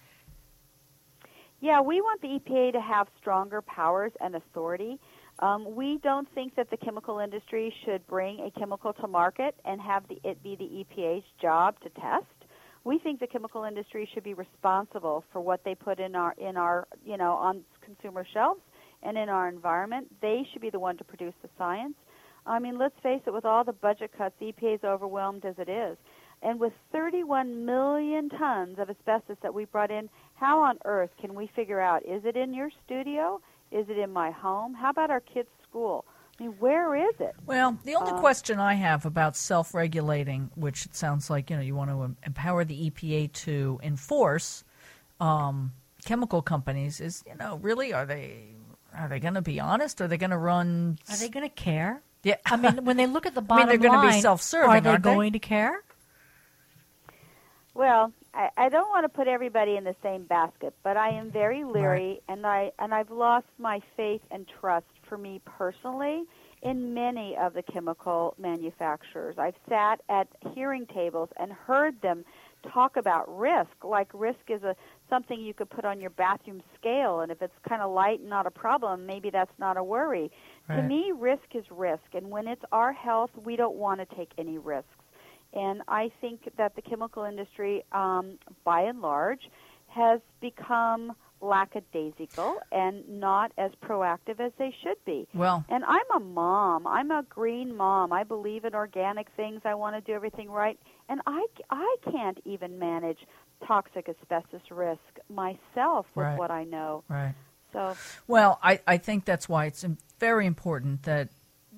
Yeah, we want the E P A to have stronger powers and authority. Um, we don't think that the chemical industry should bring a chemical to market and have the, it be the E P A's job to test. We think the chemical industry should be responsible for what they put in our in our you know on consumer shelves and in our environment. They should be the one to produce the science. I mean, let's face it, with all the budget cuts, E P A is overwhelmed as it is. And with thirty-one million tons of asbestos that we brought in, how on earth can we figure out, is it in your studio? Is it in my home? How about our kids' school? I mean, where is it? Well, the only Uh, question I have about self-regulating, which it sounds like you know you want to em- empower the E P A to enforce um, chemical companies, is you know really are they are they going to be honest? Are they going to run? Are they going to care? Yeah, I mean, when they look at the I mean, bottom they're gonna be line, self-serving, are they aren't they? going to care? Well, I, I don't want to put everybody in the same basket, but I am very leery, and I and I've lost my faith and trust for me personally in many of the chemical manufacturers. I've sat at hearing tables and heard them talk about risk, like risk is a something you could put on your bathroom scale, and if it's kind of light and not a problem, maybe that's not a worry. To Right. me, risk is risk, and when it's our health, we don't want to take any risks. And I think that the chemical industry, um, by and large, has become lackadaisical and not as proactive as they should be. Well, And I'm a mom. I'm a green mom. I believe in organic things. I want to do everything right. And I, I can't even manage toxic asbestos risk myself with Right. what I know. right. So, Well, I, I think that's why it's im- very important that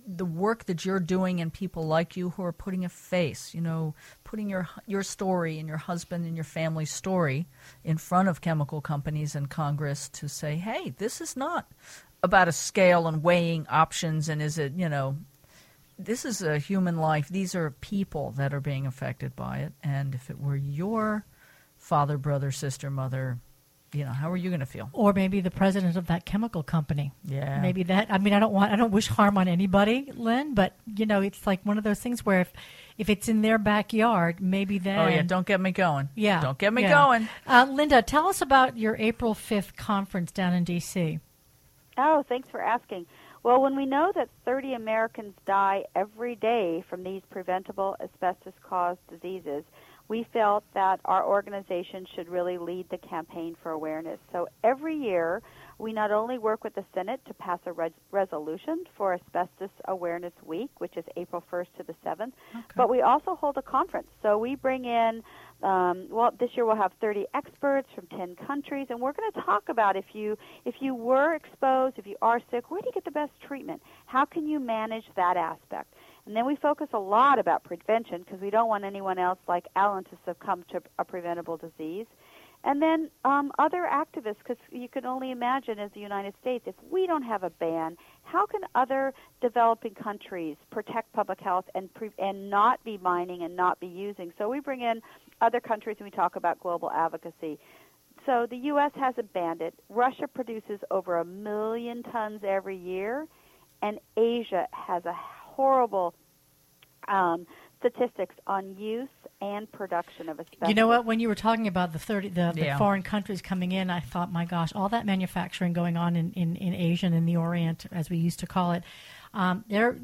the work that you're doing and people like you who are putting a face, you know, putting your your story and your husband and your family's story in front of chemical companies and Congress to say, hey, this is not about a scale and weighing options and is it, you know, this is a human life. These are people that are being affected by it. And if it were your father, brother, sister, mother, you know, how are you going to feel? Or maybe the president of that chemical company. Yeah. Maybe that. I mean, I don't want, I don't wish harm on anybody, Lynn, but, you know, it's like one of those things where if, if it's in their backyard, maybe then. Oh, yeah. Don't get me going. Yeah. Don't get me yeah. going. Uh, Linda, tell us about your April fifth conference down in D C Oh, thanks for asking. Well, when we know that thirty Americans die every day from these preventable asbestos-caused diseases, we felt that our organization should really lead the campaign for awareness. So every year, we not only work with the Senate to pass a res- resolution for Asbestos Awareness Week, which is April first to the seventh, okay. but we also hold a conference. So we bring in, um, well, this year we'll have thirty experts from ten countries, and we're going to talk about if you if you were exposed, if you are sick, where do you get the best treatment? How can you manage that aspect? And then we focus a lot about prevention because we don't want anyone else like Alan to succumb to a preventable disease. And then um, other activists, because you can only imagine as the United States, if we don't have a ban, how can other developing countries protect public health and pre- and not be mining and not be using? So we bring in other countries and we talk about global advocacy. So the U S hasn't banned it. Russia produces over a million tons every year, and Asia has a horrible um, statistics on use and production of asbestos. You know what? When you were talking about the thirty, the, the yeah. foreign countries coming in, I thought, my gosh, all that manufacturing going on in, in, in Asia and in the Orient, as we used to call it. Um, there,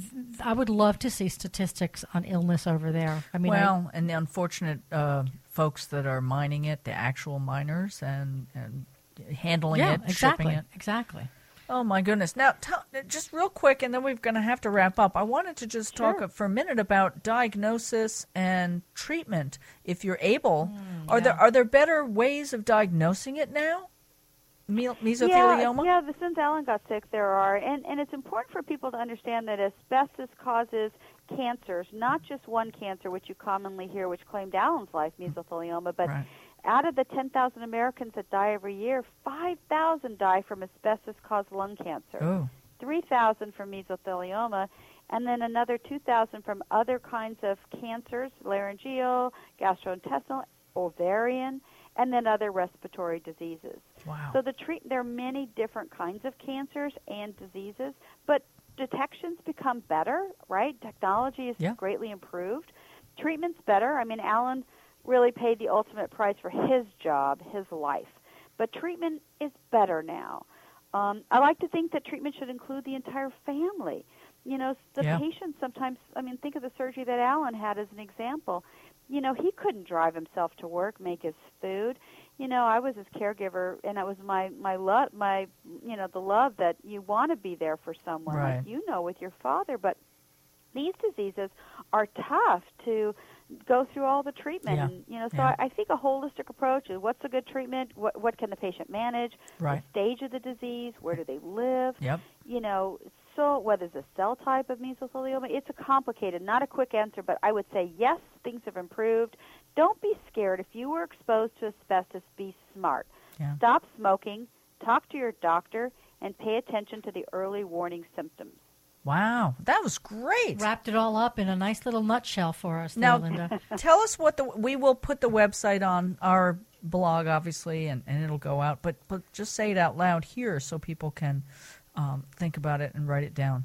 I would love to see statistics on illness over there. I mean, well, I, and the unfortunate uh, folks that are mining it, the actual miners, and, and handling yeah, it, exactly, shipping it. exactly. Oh, my goodness. Now, tell, just real quick, and then we're going to have to wrap up. I wanted to just Sure. talk for a minute about diagnosis and treatment, if you're able. Mm, are yeah. there are there better ways of diagnosing it now? Me- mesothelioma? Yeah, yeah, since Alan got sick, there are. And, and it's important for people to understand that asbestos causes cancers, not just one cancer, which you commonly hear, which claimed Alan's life, mesothelioma, but Right. out of the ten thousand Americans that die every year, five thousand die from asbestos-caused lung cancer, Oh. three thousand from mesothelioma, and then another two thousand from other kinds of cancers, laryngeal, gastrointestinal, ovarian, and then other respiratory diseases. Wow. So the treat there are many different kinds of cancers and diseases, but detections become better, right? Technology is Yeah. greatly improved. Treatment's better. I mean, Alan really paid the ultimate price for his job, his life. But treatment is better now. Um, I like to think that treatment should include the entire family. You know, the Yeah. patient sometimes, I mean, think of the surgery that Alan had as an example. You know, he couldn't drive himself to work, make his food. You know, I was his caregiver, and it was my my love, my you know, the love that you want to be there for someone, Right. like you know, with your father. But these diseases are tough to go through all the treatment. Yeah. And, you know, so Yeah. I, I think a holistic approach is what's a good treatment, what what can the patient manage, Right. the stage of the disease, where do they live, Yep. you know, so whether it's a cell type of mesothelioma, it's a complicated, not a quick answer, but I would say yes, things have improved. Don't be scared. If you were exposed to asbestos, be smart. Yeah. Stop smoking, talk to your doctor, and pay attention to the early warning symptoms. Wow. That was great. Wrapped it all up in a nice little nutshell for us, Now, there, Linda. tell us what the we will put the website on our blog, obviously, and, and it'll go out. But but just say it out loud here so people can um, think about it and write it down.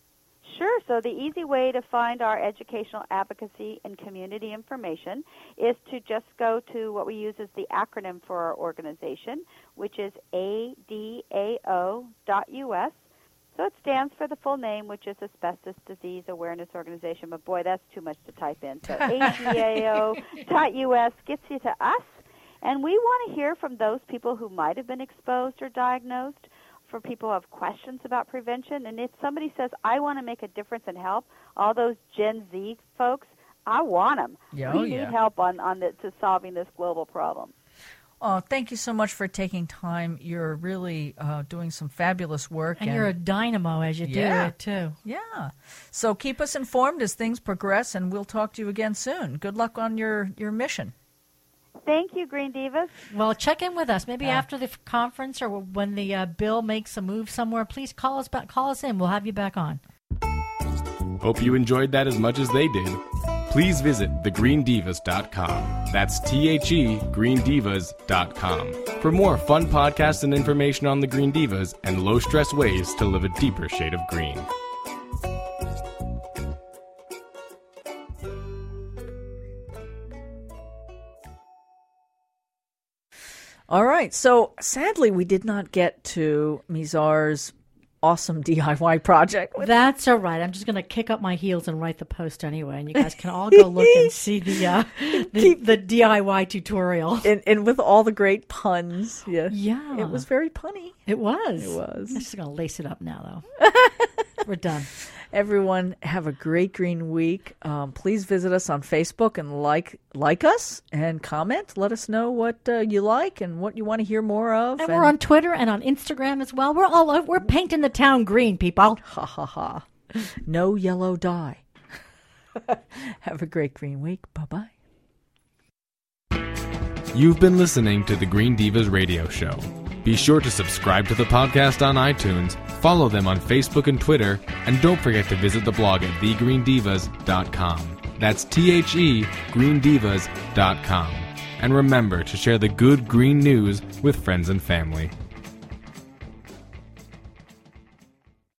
Sure. So the easy way to find our educational advocacy and community information is to just go to what we use as the acronym for our organization, which is A D A O dot U S. So it stands for the full name, which is Asbestos Disease Awareness Organization. But, boy, that's too much to type in. So A D A O dot U S gets you to us. And we want to hear from those people who might have been exposed or diagnosed, for people who have questions about prevention. And if somebody says, I want to make a difference and help, all those Gen Z folks, I want them. Yeah, we oh, need yeah. help on, on the, to solving this global problem. Oh, thank you so much for taking time. You're really uh, doing some fabulous work. And, and you're a dynamo as you yeah, do it, too. Yeah. So keep us informed as things progress, and we'll talk to you again soon. Good luck on your, your mission. Thank you, Green Divas. Well, check in with us. Maybe Yeah. after the f- conference or when the uh, bill makes a move somewhere, please call us back. Call us in. We'll have you back on. Hope you enjoyed that as much as they did. Please visit the green divas dot com. That's T H E green divas dot com for more fun podcasts and information on the Green Divas and low-stress ways to live a deeper shade of green. All right. So sadly, we did not get to Mizar's awesome D I Y project. That's all right. I'm just going to kick up my heels and write the post anyway, and you guys can all go look and see the uh, the, the D I Y tutorial. And, and with all the great puns. Yeah. Yeah. It was very punny. It was. It was. I'm just going to lace it up now, though. We're done. Everyone, have a great green week. Um, please visit us on Facebook and like like us and comment. Let us know what uh, you like and what you want to hear more of. And, and we're on Twitter and on Instagram as well. We're all over. We're painting the town green, people. Ha ha ha. No yellow dye. Have a great green week. Bye-bye. You've been listening to the Green Divas Radio Show. Be sure to subscribe to the podcast on iTunes, follow them on Facebook and Twitter, and don't forget to visit the blog at the green divas dot com. That's T H E green divas dot com. And remember to share the good green news with friends and family.